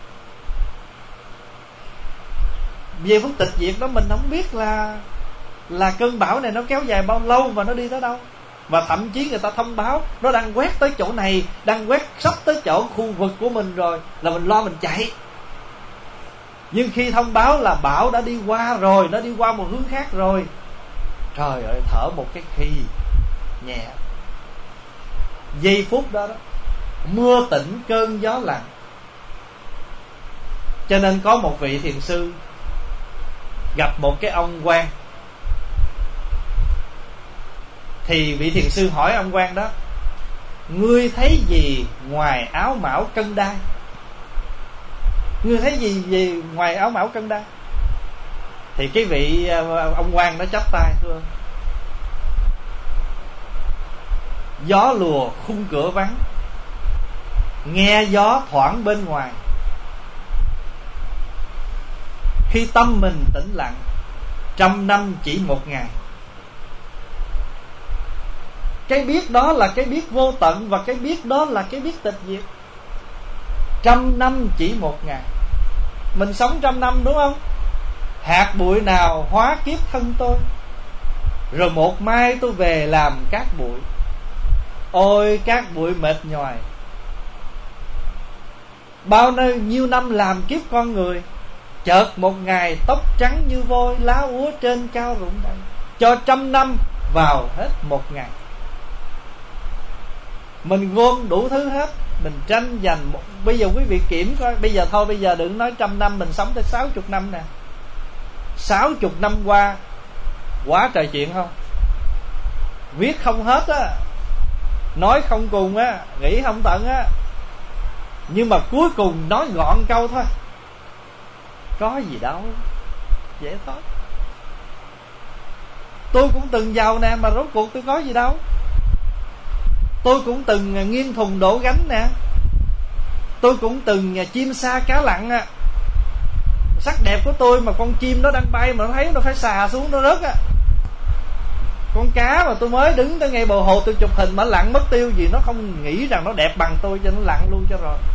Giây phút tịch diệt đó mình không biết là là cơn bão này nó kéo dài bao lâu và nó đi tới đâu. Và thậm chí người ta thông báo nó đang quét tới chỗ này, đang quét sắp tới chỗ khu vực của mình rồi, là mình lo mình chạy. Nhưng khi thông báo là bão đã đi qua rồi, nó đi qua một hướng khác rồi, trời ơi, thở một cái khi nhẹ. Giây phút đó, đó mưa tĩnh cơn gió lặng. Cho nên có một vị thiền sư gặp một cái ông quan, thì vị thiền sư hỏi ông quan đó: ngươi thấy gì ngoài áo mão cân đai? Ngươi thấy gì gì ngoài áo mão cân đai? Thì cái vị ông quan đó chắp tay thưa: gió lùa khung cửa vắng, nghe gió thoảng bên ngoài. Khi tâm mình tĩnh lặng, trăm năm chỉ một ngày. Cái biết đó là cái biết vô tận, và cái biết đó là cái biết tịch diệt. Trăm năm chỉ một ngày. Mình sống trăm năm đúng không? Hạt bụi nào hóa kiếp thân tôi, rồi một mai tôi về làm cát bụi. Ôi cát bụi mệt nhoài, bao nhiêu năm làm kiếp con người, chợt một ngày tóc trắng như vôi, lá úa trên cao rụng đầy. Cho trăm năm vào hết một ngày. Mình gom đủ thứ hết, mình tranh giành một... Bây giờ quý vị kiểm coi, bây giờ thôi, bây giờ đừng nói trăm năm, mình sống tới sáu chục năm nè. Sáu chục năm qua quá trời chuyện không? Viết không hết á, nói không cùng á, nghĩ không tận á, nhưng mà cuối cùng nói gọn câu thôi: có gì đâu, dễ thôi. Tôi cũng từng giàu nè, mà rốt cuộc tôi có gì đâu. Tôi cũng từng nghiêng thùng đổ gánh nè, tôi cũng từng chim sa cá lặn à. Sắc đẹp của tôi mà con chim nó đang bay mà nó thấy nó phải xà xuống nó rớt á. Con cá mà tôi mới đứng tới ngay bờ hồ tôi chụp hình mà lặn mất tiêu gì, nó không nghĩ rằng nó đẹp bằng tôi cho nó lặn luôn cho rồi.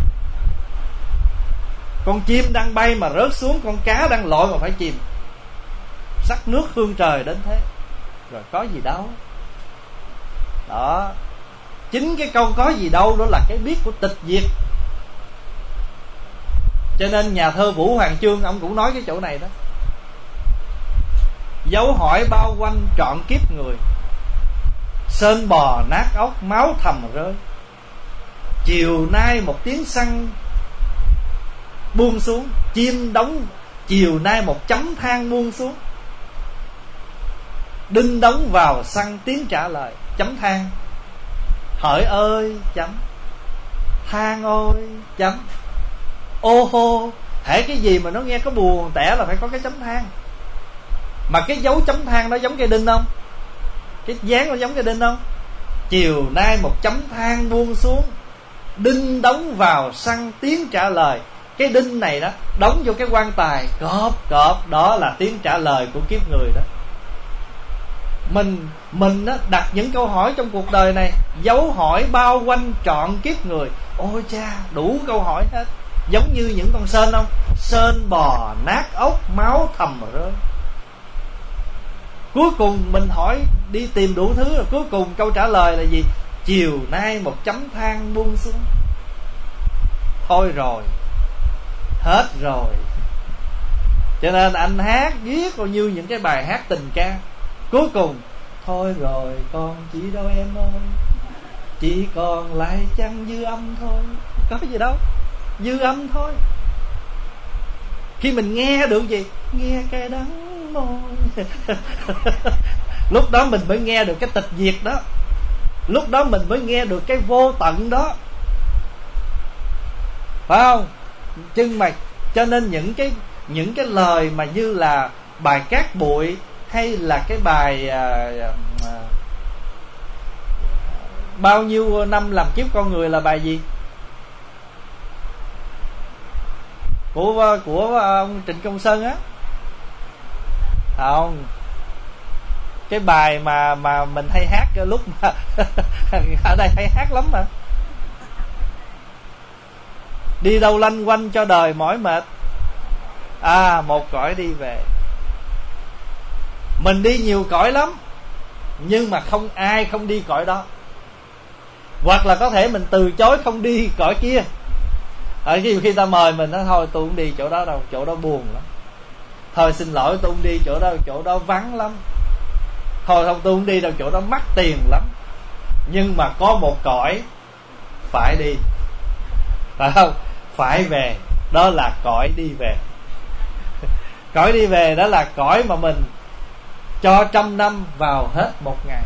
Con chim đang bay mà rớt xuống, con cá đang lội mà phải chìm. Sắc nước hương trời đến thế, rồi có gì đâu. Đó, chính cái câu có gì đâu đó là cái biết của tịch diệt. Cho nên nhà thơ Vũ Hoàng Chương ông cũng nói cái chỗ này đó: dấu hỏi bao quanh trọn kiếp người, sơn bò nát óc máu thầm rơi. Chiều nay một tiếng săn buông xuống, chim đóng. Chiều nay một chấm than buông xuống, đinh đóng vào săn tiếng trả lời. Chấm than, hỡi ơi chấm, than ôi chấm. Ô hô, hễ cái gì mà nó nghe có buồn tẻ là phải có cái chấm than. Mà cái dấu chấm than nó giống cây đinh không? Cái dáng nó giống cây đinh không? Chiều nay một chấm than buông xuống, đinh đóng vào săn tiếng trả lời. Cái đinh này đó đóng vô cái quan tài, cọp cọp, đó là tiếng trả lời của kiếp người đó. Mình Mình á, đặt những câu hỏi trong cuộc đời này, dấu hỏi bao quanh trọn kiếp người. Ôi cha, đủ câu hỏi hết. Giống như những con sên không? Sên bò nát ốc, máu thầm mà rơi. Cuối cùng mình hỏi, đi tìm đủ thứ rồi, cuối cùng câu trả lời là gì? Chiều nay một chấm than buông xuống. Thôi rồi, hết rồi. Cho nên anh hát viết bao nhiêu những cái bài hát tình ca, cuối cùng thôi rồi con chỉ đâu em ơi, chỉ còn lại chăng dư âm thôi. Có gì đâu, dư âm thôi. Khi mình nghe được gì? Nghe cái đắng môi. Lúc đó mình mới nghe được cái tịch diệt đó. Lúc đó mình mới nghe được cái vô tận đó, phải không? Chứ mà cho nên những cái những cái lời mà như là bài Cát Bụi, hay là cái bài à, à, bao nhiêu năm làm kiếp con người là bài gì? Của của ông Trịnh Công Sơn á. Không, cái bài mà mà mình hay hát lúc mà ở đây hay hát lắm mà. Đi đâu lanh quanh cho đời mỏi mệt, à một cõi đi về. Mình đi nhiều cõi lắm, nhưng mà không ai không đi cõi đó. Hoặc là có thể mình từ chối không đi cõi kia. Ở khi khi ta mời mình nói thôi tôi không đi chỗ đó đâu, chỗ đó buồn lắm. Thôi xin lỗi tôi không đi chỗ đó, chỗ đó vắng lắm. Thôi không tôi không đi đâu, chỗ đó mắc tiền lắm. Nhưng mà có một cõi phải đi, phải không? Phải về, đó là cõi đi về. Cõi đi về đó là cõi mà mình cho trăm năm vào hết một ngày.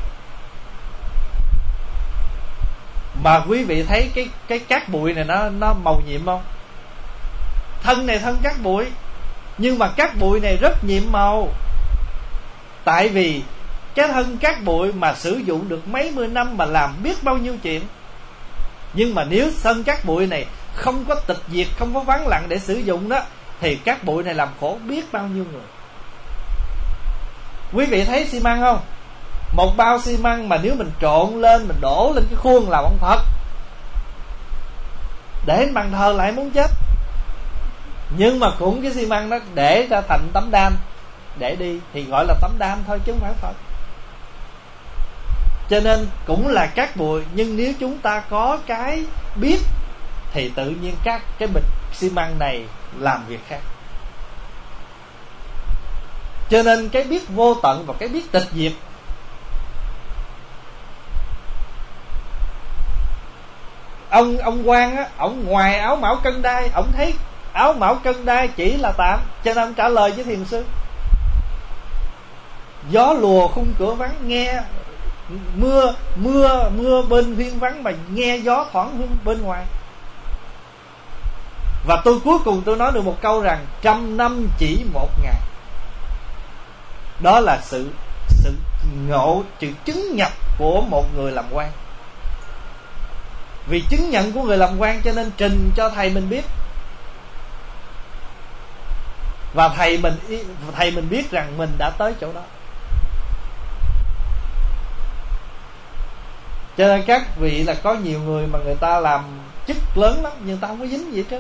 Mà quý vị thấy cái cái cát bụi này nó nó màu nhiệm không? Thân này thân cát bụi, nhưng mà cát bụi này rất nhiệm màu. Tại vì cái thân cát bụi mà sử dụng được mấy mươi năm mà làm biết bao nhiêu chuyện. Nhưng mà nếu thân cát bụi này không có tịch diệt, không có vắng lặng để sử dụng đó, thì cát bụi này làm khổ biết bao nhiêu người. Quý vị thấy xi măng không? Một bao xi măng mà nếu mình trộn lên, mình đổ lên cái khuôn làm ông Phật, để bàn thờ lại muốn chết. Nhưng mà cũng cái xi măng đó để ra thành tấm đan để đi, thì gọi là tấm đan thôi chứ không phải Phật. Cho nên cũng là cát bụi, nhưng nếu chúng ta có cái biết thì tự nhiên các cái bịch xi măng này làm việc khác. Cho nên cái biết vô tận và cái biết tịch diệt, ông ông quan á, ông ngoài áo mão cân đai, ông thấy áo mão cân đai chỉ là tạm, cho nên ông trả lời với thiền sư: gió lùa khung cửa vắng, nghe mưa mưa mưa bên huyên vắng mà nghe gió thoảng bên ngoài. Và tôi cuối cùng tôi nói được một câu rằng trăm năm chỉ một ngày. Đó là sự sự ngộ, sự chứng nhập của một người làm quan. Vì chứng nhận của người làm quan cho nên trình cho thầy mình biết. Và thầy mình thầy mình biết rằng mình đã tới chỗ đó. Cho nên các vị là có nhiều người mà người ta làm chức lớn lắm, nhưng ta không có dính gì hết trơn.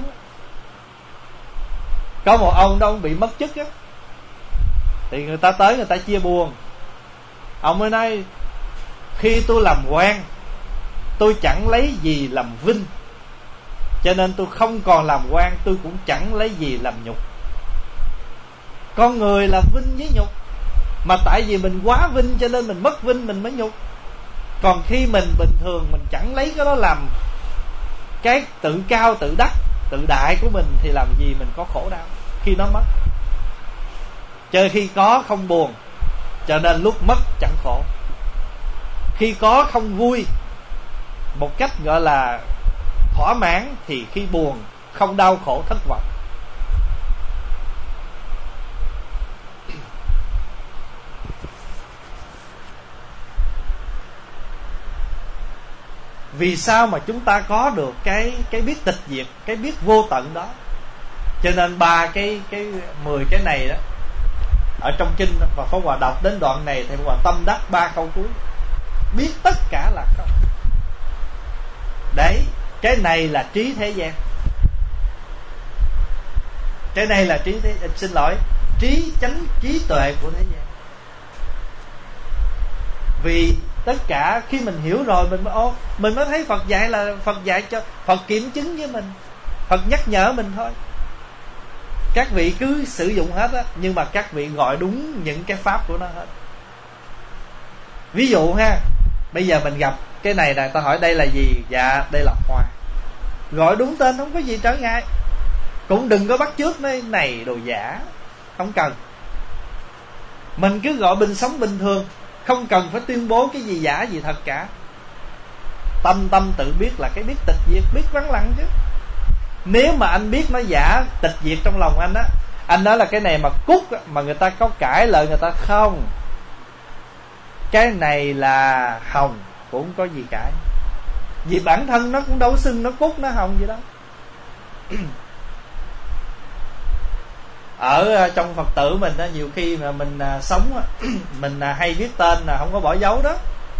Có một ông đó ông bị mất chức á, thì người ta tới người ta chia buồn. Ông mới nói: khi tôi làm quan, tôi chẳng lấy gì làm vinh, cho nên tôi không còn làm quan, tôi cũng chẳng lấy gì làm nhục. Con người là vinh với nhục, mà tại vì mình quá vinh cho nên mình mất vinh, mình mới nhục. Còn khi mình bình thường, mình chẳng lấy cái đó làm cái tự cao tự đắc tự đại của mình, thì làm gì mình có khổ đau khi nó mất. Chơi khi có không buồn, cho nên lúc mất chẳng khổ. Khi có không vui một cách gọi là thỏa mãn, thì khi buồn không đau khổ thất vọng. Vì sao mà chúng ta có được cái cái biết tịch diệt, cái biết vô tận đó? Cho nên ba cái cái mười cái này đó, ở trong kinh và Pháp Hòa đọc đến đoạn này thì Pháp Hòa tâm đắc ba câu cuối: biết tất cả là không. Đấy, cái này là trí thế gian. Cái này là trí thế, xin lỗi, trí chánh trí tuệ của thế gian. Vì tất cả khi mình hiểu rồi mình mới ô, mình mới thấy Phật dạy là Phật dạy cho, Phật kiểm chứng với mình, Phật nhắc nhở mình thôi. Các vị cứ sử dụng hết á, nhưng mà các vị gọi đúng những cái pháp của nó hết. Ví dụ ha, bây giờ mình gặp cái này là ta hỏi đây là gì? Dạ đây là hoa. Gọi đúng tên không có gì trở ngại. Cũng đừng có bắt chước nói này đồ giả, không cần. Mình cứ gọi bình sống bình thường, không cần phải tuyên bố cái gì giả gì thật cả. Tâm tâm tự biết là cái biết tịch diệt, biết vắng lặng chứ. Nếu mà anh biết nó giả tịch diệt trong lòng anh á, anh nói là cái này mà cúc á, mà người ta có cãi lời người ta không, cái này là hồng, cũng không có gì cãi. Vì bản thân nó cũng đâu xưng nó cúc nó hồng gì đó. Ở trong Phật tử mình á, nhiều khi mà mình à, sống á, mình à, hay viết tên là không có bỏ dấu đó.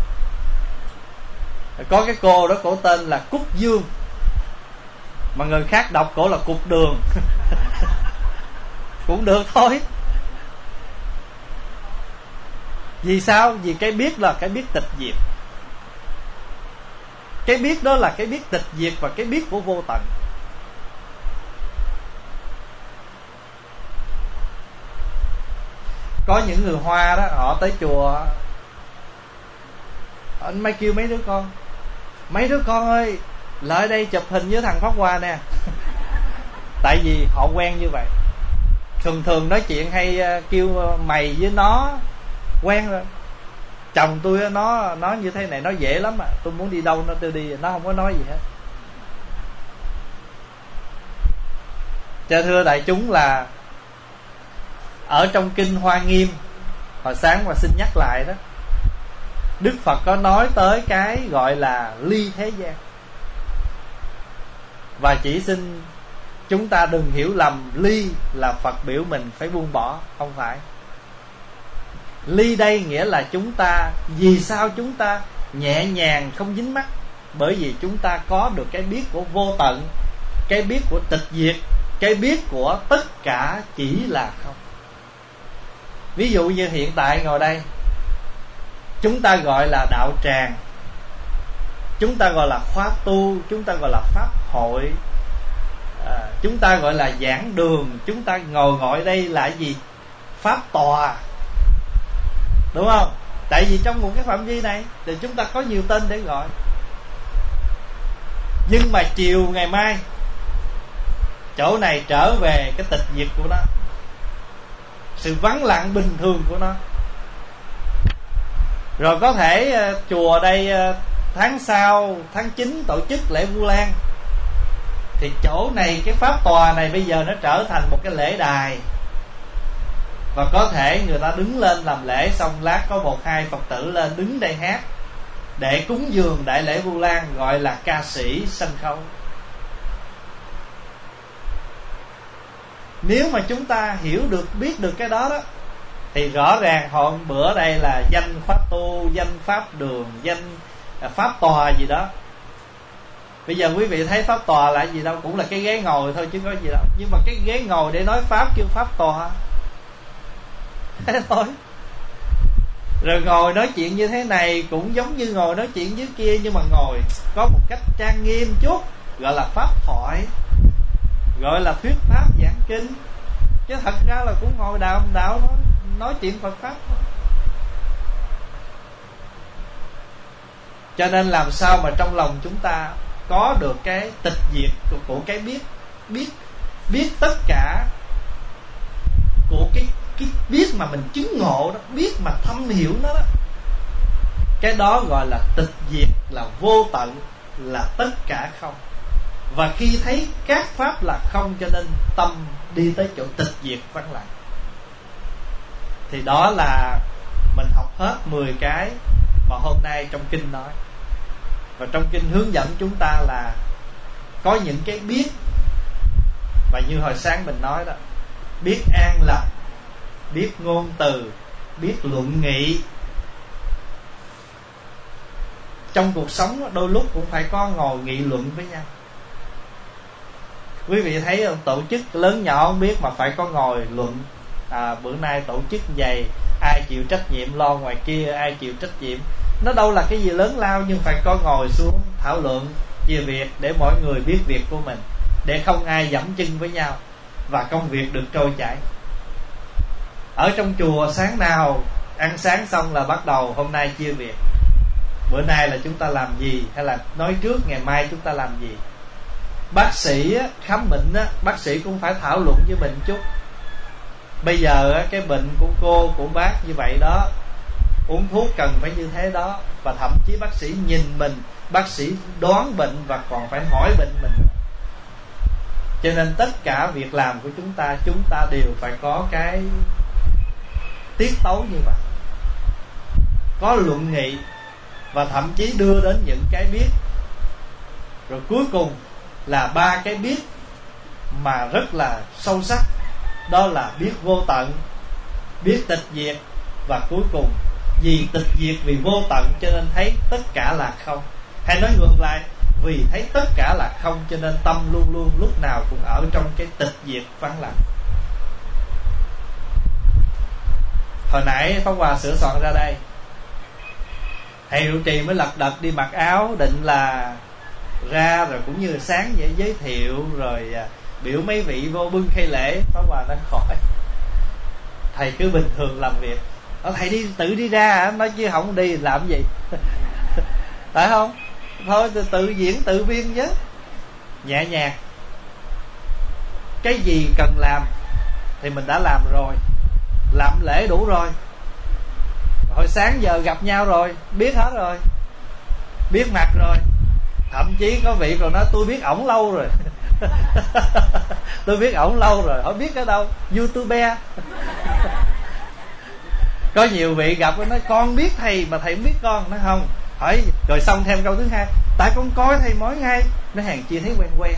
Có cái cô đó cổ tên là Cúc Dương, mà người khác đọc cổ là Cục Đường. Cũng được thôi. Vì sao? Vì cái biết là cái biết tịch diệt. Cái biết đó là cái biết tịch diệt và cái biết của vô tận. Có những người Hoa đó, họ tới chùa, anh mới kêu mấy đứa con: mấy đứa con ơi, lại đây chụp hình với thằng Pháp Hòa nè. Tại vì họ quen như vậy. Thường thường nói chuyện hay kêu mày với nó, quen rồi. Chồng tôi nó nó như thế này, nó dễ lắm à, tôi muốn đi đâu nó tôi đi, nó không có nói gì hết. Cho thưa đại chúng là ở trong kinh Hoa Nghiêm, hồi sáng mà xin nhắc lại đó, Đức Phật có nói tới cái gọi là ly thế gian. Và chỉ xin chúng ta đừng hiểu lầm ly là Phật biểu mình phải buông bỏ, không phải. Ly đây nghĩa là chúng ta, vì sao chúng ta nhẹ nhàng không dính mắc? Bởi vì chúng ta có được cái biết của vô tận, cái biết của tịch diệt, cái biết của tất cả chỉ là không. Ví dụ như hiện tại ngồi đây, chúng ta gọi là đạo tràng, chúng ta gọi là khóa tu, chúng ta gọi là pháp hội, à, chúng ta gọi là giảng đường, chúng ta ngồi gọi đây là gì? Pháp tòa, đúng không? Tại vì trong một cái phạm vi này thì chúng ta có nhiều tên để gọi. Nhưng mà chiều ngày mai, chỗ này trở về cái tịch diệt của nó, sự vắng lặng bình thường của nó. Rồi có thể uh, chùa đây uh, tháng sau, tháng chín tổ chức lễ Vu Lan, thì chỗ này, cái pháp tòa này bây giờ nó trở thành một cái lễ đài. Và có thể người ta đứng lên làm lễ, xong lát có một hai Phật tử lên đứng đây hát để cúng dường đại lễ Vu Lan, gọi là ca sĩ sân khấu. Nếu mà chúng ta hiểu được, biết được cái đó đó, thì rõ ràng hôm bữa đây là danh pháp tu, danh pháp đường, danh pháp tòa gì đó. Bây giờ quý vị thấy pháp tòa là gì đâu, cũng là cái ghế ngồi thôi chứ có gì đâu. Nhưng mà cái ghế ngồi để nói pháp kêu pháp tòa, thế thôi. Rồi ngồi nói chuyện như thế này cũng giống như ngồi nói chuyện dưới kia, nhưng mà ngồi có một cách trang nghiêm chút, gọi là pháp thoại, gọi là thuyết pháp giảng kinh. Chứ thật ra là cũng ngồi đạo đạo nói, nói chuyện Phật pháp thôi. Cho nên làm sao mà trong lòng chúng ta có được cái tịch diệt của, của cái biết, biết biết tất cả của cái cái biết mà mình chứng ngộ đó, biết mà thâm hiểu nó đó. Cái đó gọi là tịch diệt, là vô tận, là tất cả không. Và khi thấy các pháp là không, cho nên tâm đi tới chỗ tịch diệt vắng lặng. Thì đó là mình học hết mười cái mà hôm nay trong kinh nói. Và trong kinh hướng dẫn chúng ta là có những cái biết, và như hồi sáng mình nói đó, biết an lạc, biết ngôn từ, biết luận nghị. Trong cuộc sống đôi lúc cũng phải có ngồi nghị luận với nhau. Quý vị thấy không? Tổ chức lớn nhỏ không biết mà phải có ngồi luận. À, bữa nay tổ chức vậy, ai chịu trách nhiệm lo ngoài kia, ai chịu trách nhiệm. Nó đâu là cái gì lớn lao, nhưng phải có ngồi xuống thảo luận về việc để mỗi người biết việc của mình, để không ai dẫm chân với nhau và công việc được trôi chảy. Ở trong chùa sáng nào ăn sáng xong là bắt đầu hôm nay chia việc, bữa nay là chúng ta làm gì, hay là nói trước ngày mai chúng ta làm gì. Bác sĩ khám bệnh á, bác sĩ cũng phải thảo luận với mình chút. Bây giờ cái bệnh của cô, của bác như vậy đó, uống thuốc cần phải như thế đó. Và thậm chí bác sĩ nhìn mình, bác sĩ đoán bệnh và còn phải hỏi bệnh mình. Cho nên tất cả việc làm của chúng ta, chúng ta đều phải có cái tiết tấu như vậy, có luận nghị, và thậm chí đưa đến những cái biết. Rồi cuối cùng là ba cái biết mà rất là sâu sắc, đó là biết vô tận, biết tịch diệt, và cuối cùng vì tịch diệt, vì vô tận cho nên thấy tất cả là không. Hay nói ngược lại, vì thấy tất cả là không cho nên tâm luôn luôn lúc nào cũng ở trong cái tịch diệt vắng lặng. Hồi nãy Pháp Hòa sửa soạn ra đây, thầy trụ trì mới lật đật đi mặc áo, định là ra rồi cũng như sáng vậy, giới thiệu rồi biểu mấy vị vô bưng khay lễ. Pháp Hòa đang khỏi, thầy cứ bình thường làm việc. Ở thầy đi tự đi ra hả? Nói chứ không đi làm gì. Phải không? Thôi tự, tự diễn tự biên chứ, nhẹ nhàng. Cái gì cần làm thì mình đã làm rồi, làm lễ đủ rồi. Hồi sáng giờ gặp nhau rồi, biết hết rồi, biết mặt rồi. Thậm chí có vị còn nói tôi biết ổng lâu rồi. Tôi biết ổng lâu rồi. Hỏi biết ở đâu? YouTuber. Có nhiều vị gặp nó nói con biết thầy mà thầy không biết con. Nói không. Hỏi rồi xong thêm câu thứ hai, tại con coi thầy mỗi ngày. Nó hàng chi thấy quen quen.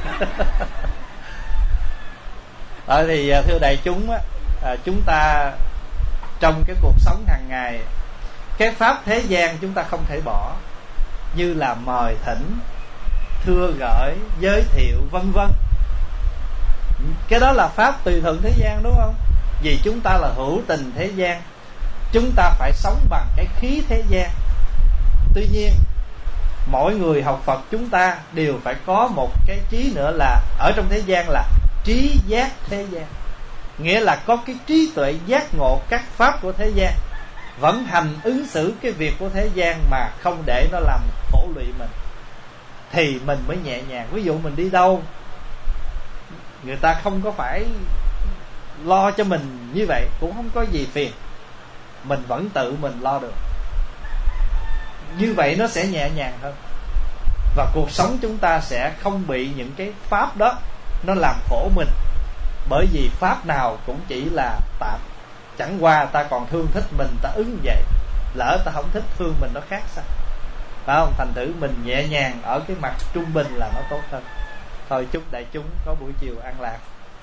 Ở thì thưa đại chúng á, à, chúng ta trong cái cuộc sống hàng ngày, cái pháp thế gian chúng ta không thể bỏ, như là mời thỉnh, thưa gửi, giới thiệu vân vân. Cái đó là pháp tùy thuận thế gian, đúng không? Vì chúng ta là hữu tình thế gian, chúng ta phải sống bằng cái khí thế gian. Tuy nhiên mỗi người học Phật chúng ta đều phải có một cái trí nữa, là ở trong thế gian là trí giác thế gian. Nghĩa là có cái trí tuệ giác ngộ các pháp của thế gian, vẫn hành ứng xử cái việc của thế gian mà không để nó làm khổ lụy mình, thì mình mới nhẹ nhàng. Ví dụ mình đi đâu, người ta không có phải lo cho mình như vậy, cũng không có gì phiền, mình vẫn tự mình lo được. Như vậy nó sẽ nhẹ nhàng hơn, và cuộc sống chúng ta sẽ không bị những cái pháp đó nó làm khổ mình. Bởi vì pháp nào cũng chỉ là tạm, chẳng qua ta còn thương thích mình, ta ứng vậy. Lỡ ta không thích thương mình nó khác sao? Phải không? Thành thử mình nhẹ nhàng ở cái mặt trung bình là nó tốt hơn. Thôi chúc đại chúng có buổi chiều an lạc.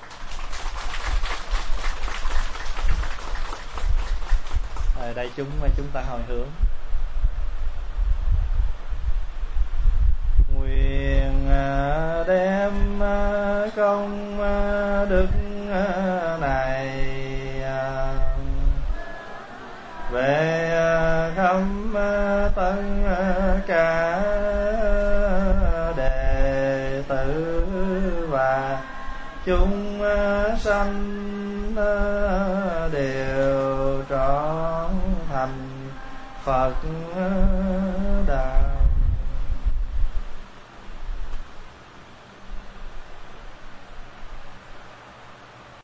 Rồi đại chúng chúng ta hồi hướng. Nguyện đem công đức này về khắp tất cả đệ tử và chúng sanh đều trọn thành Phật đạo.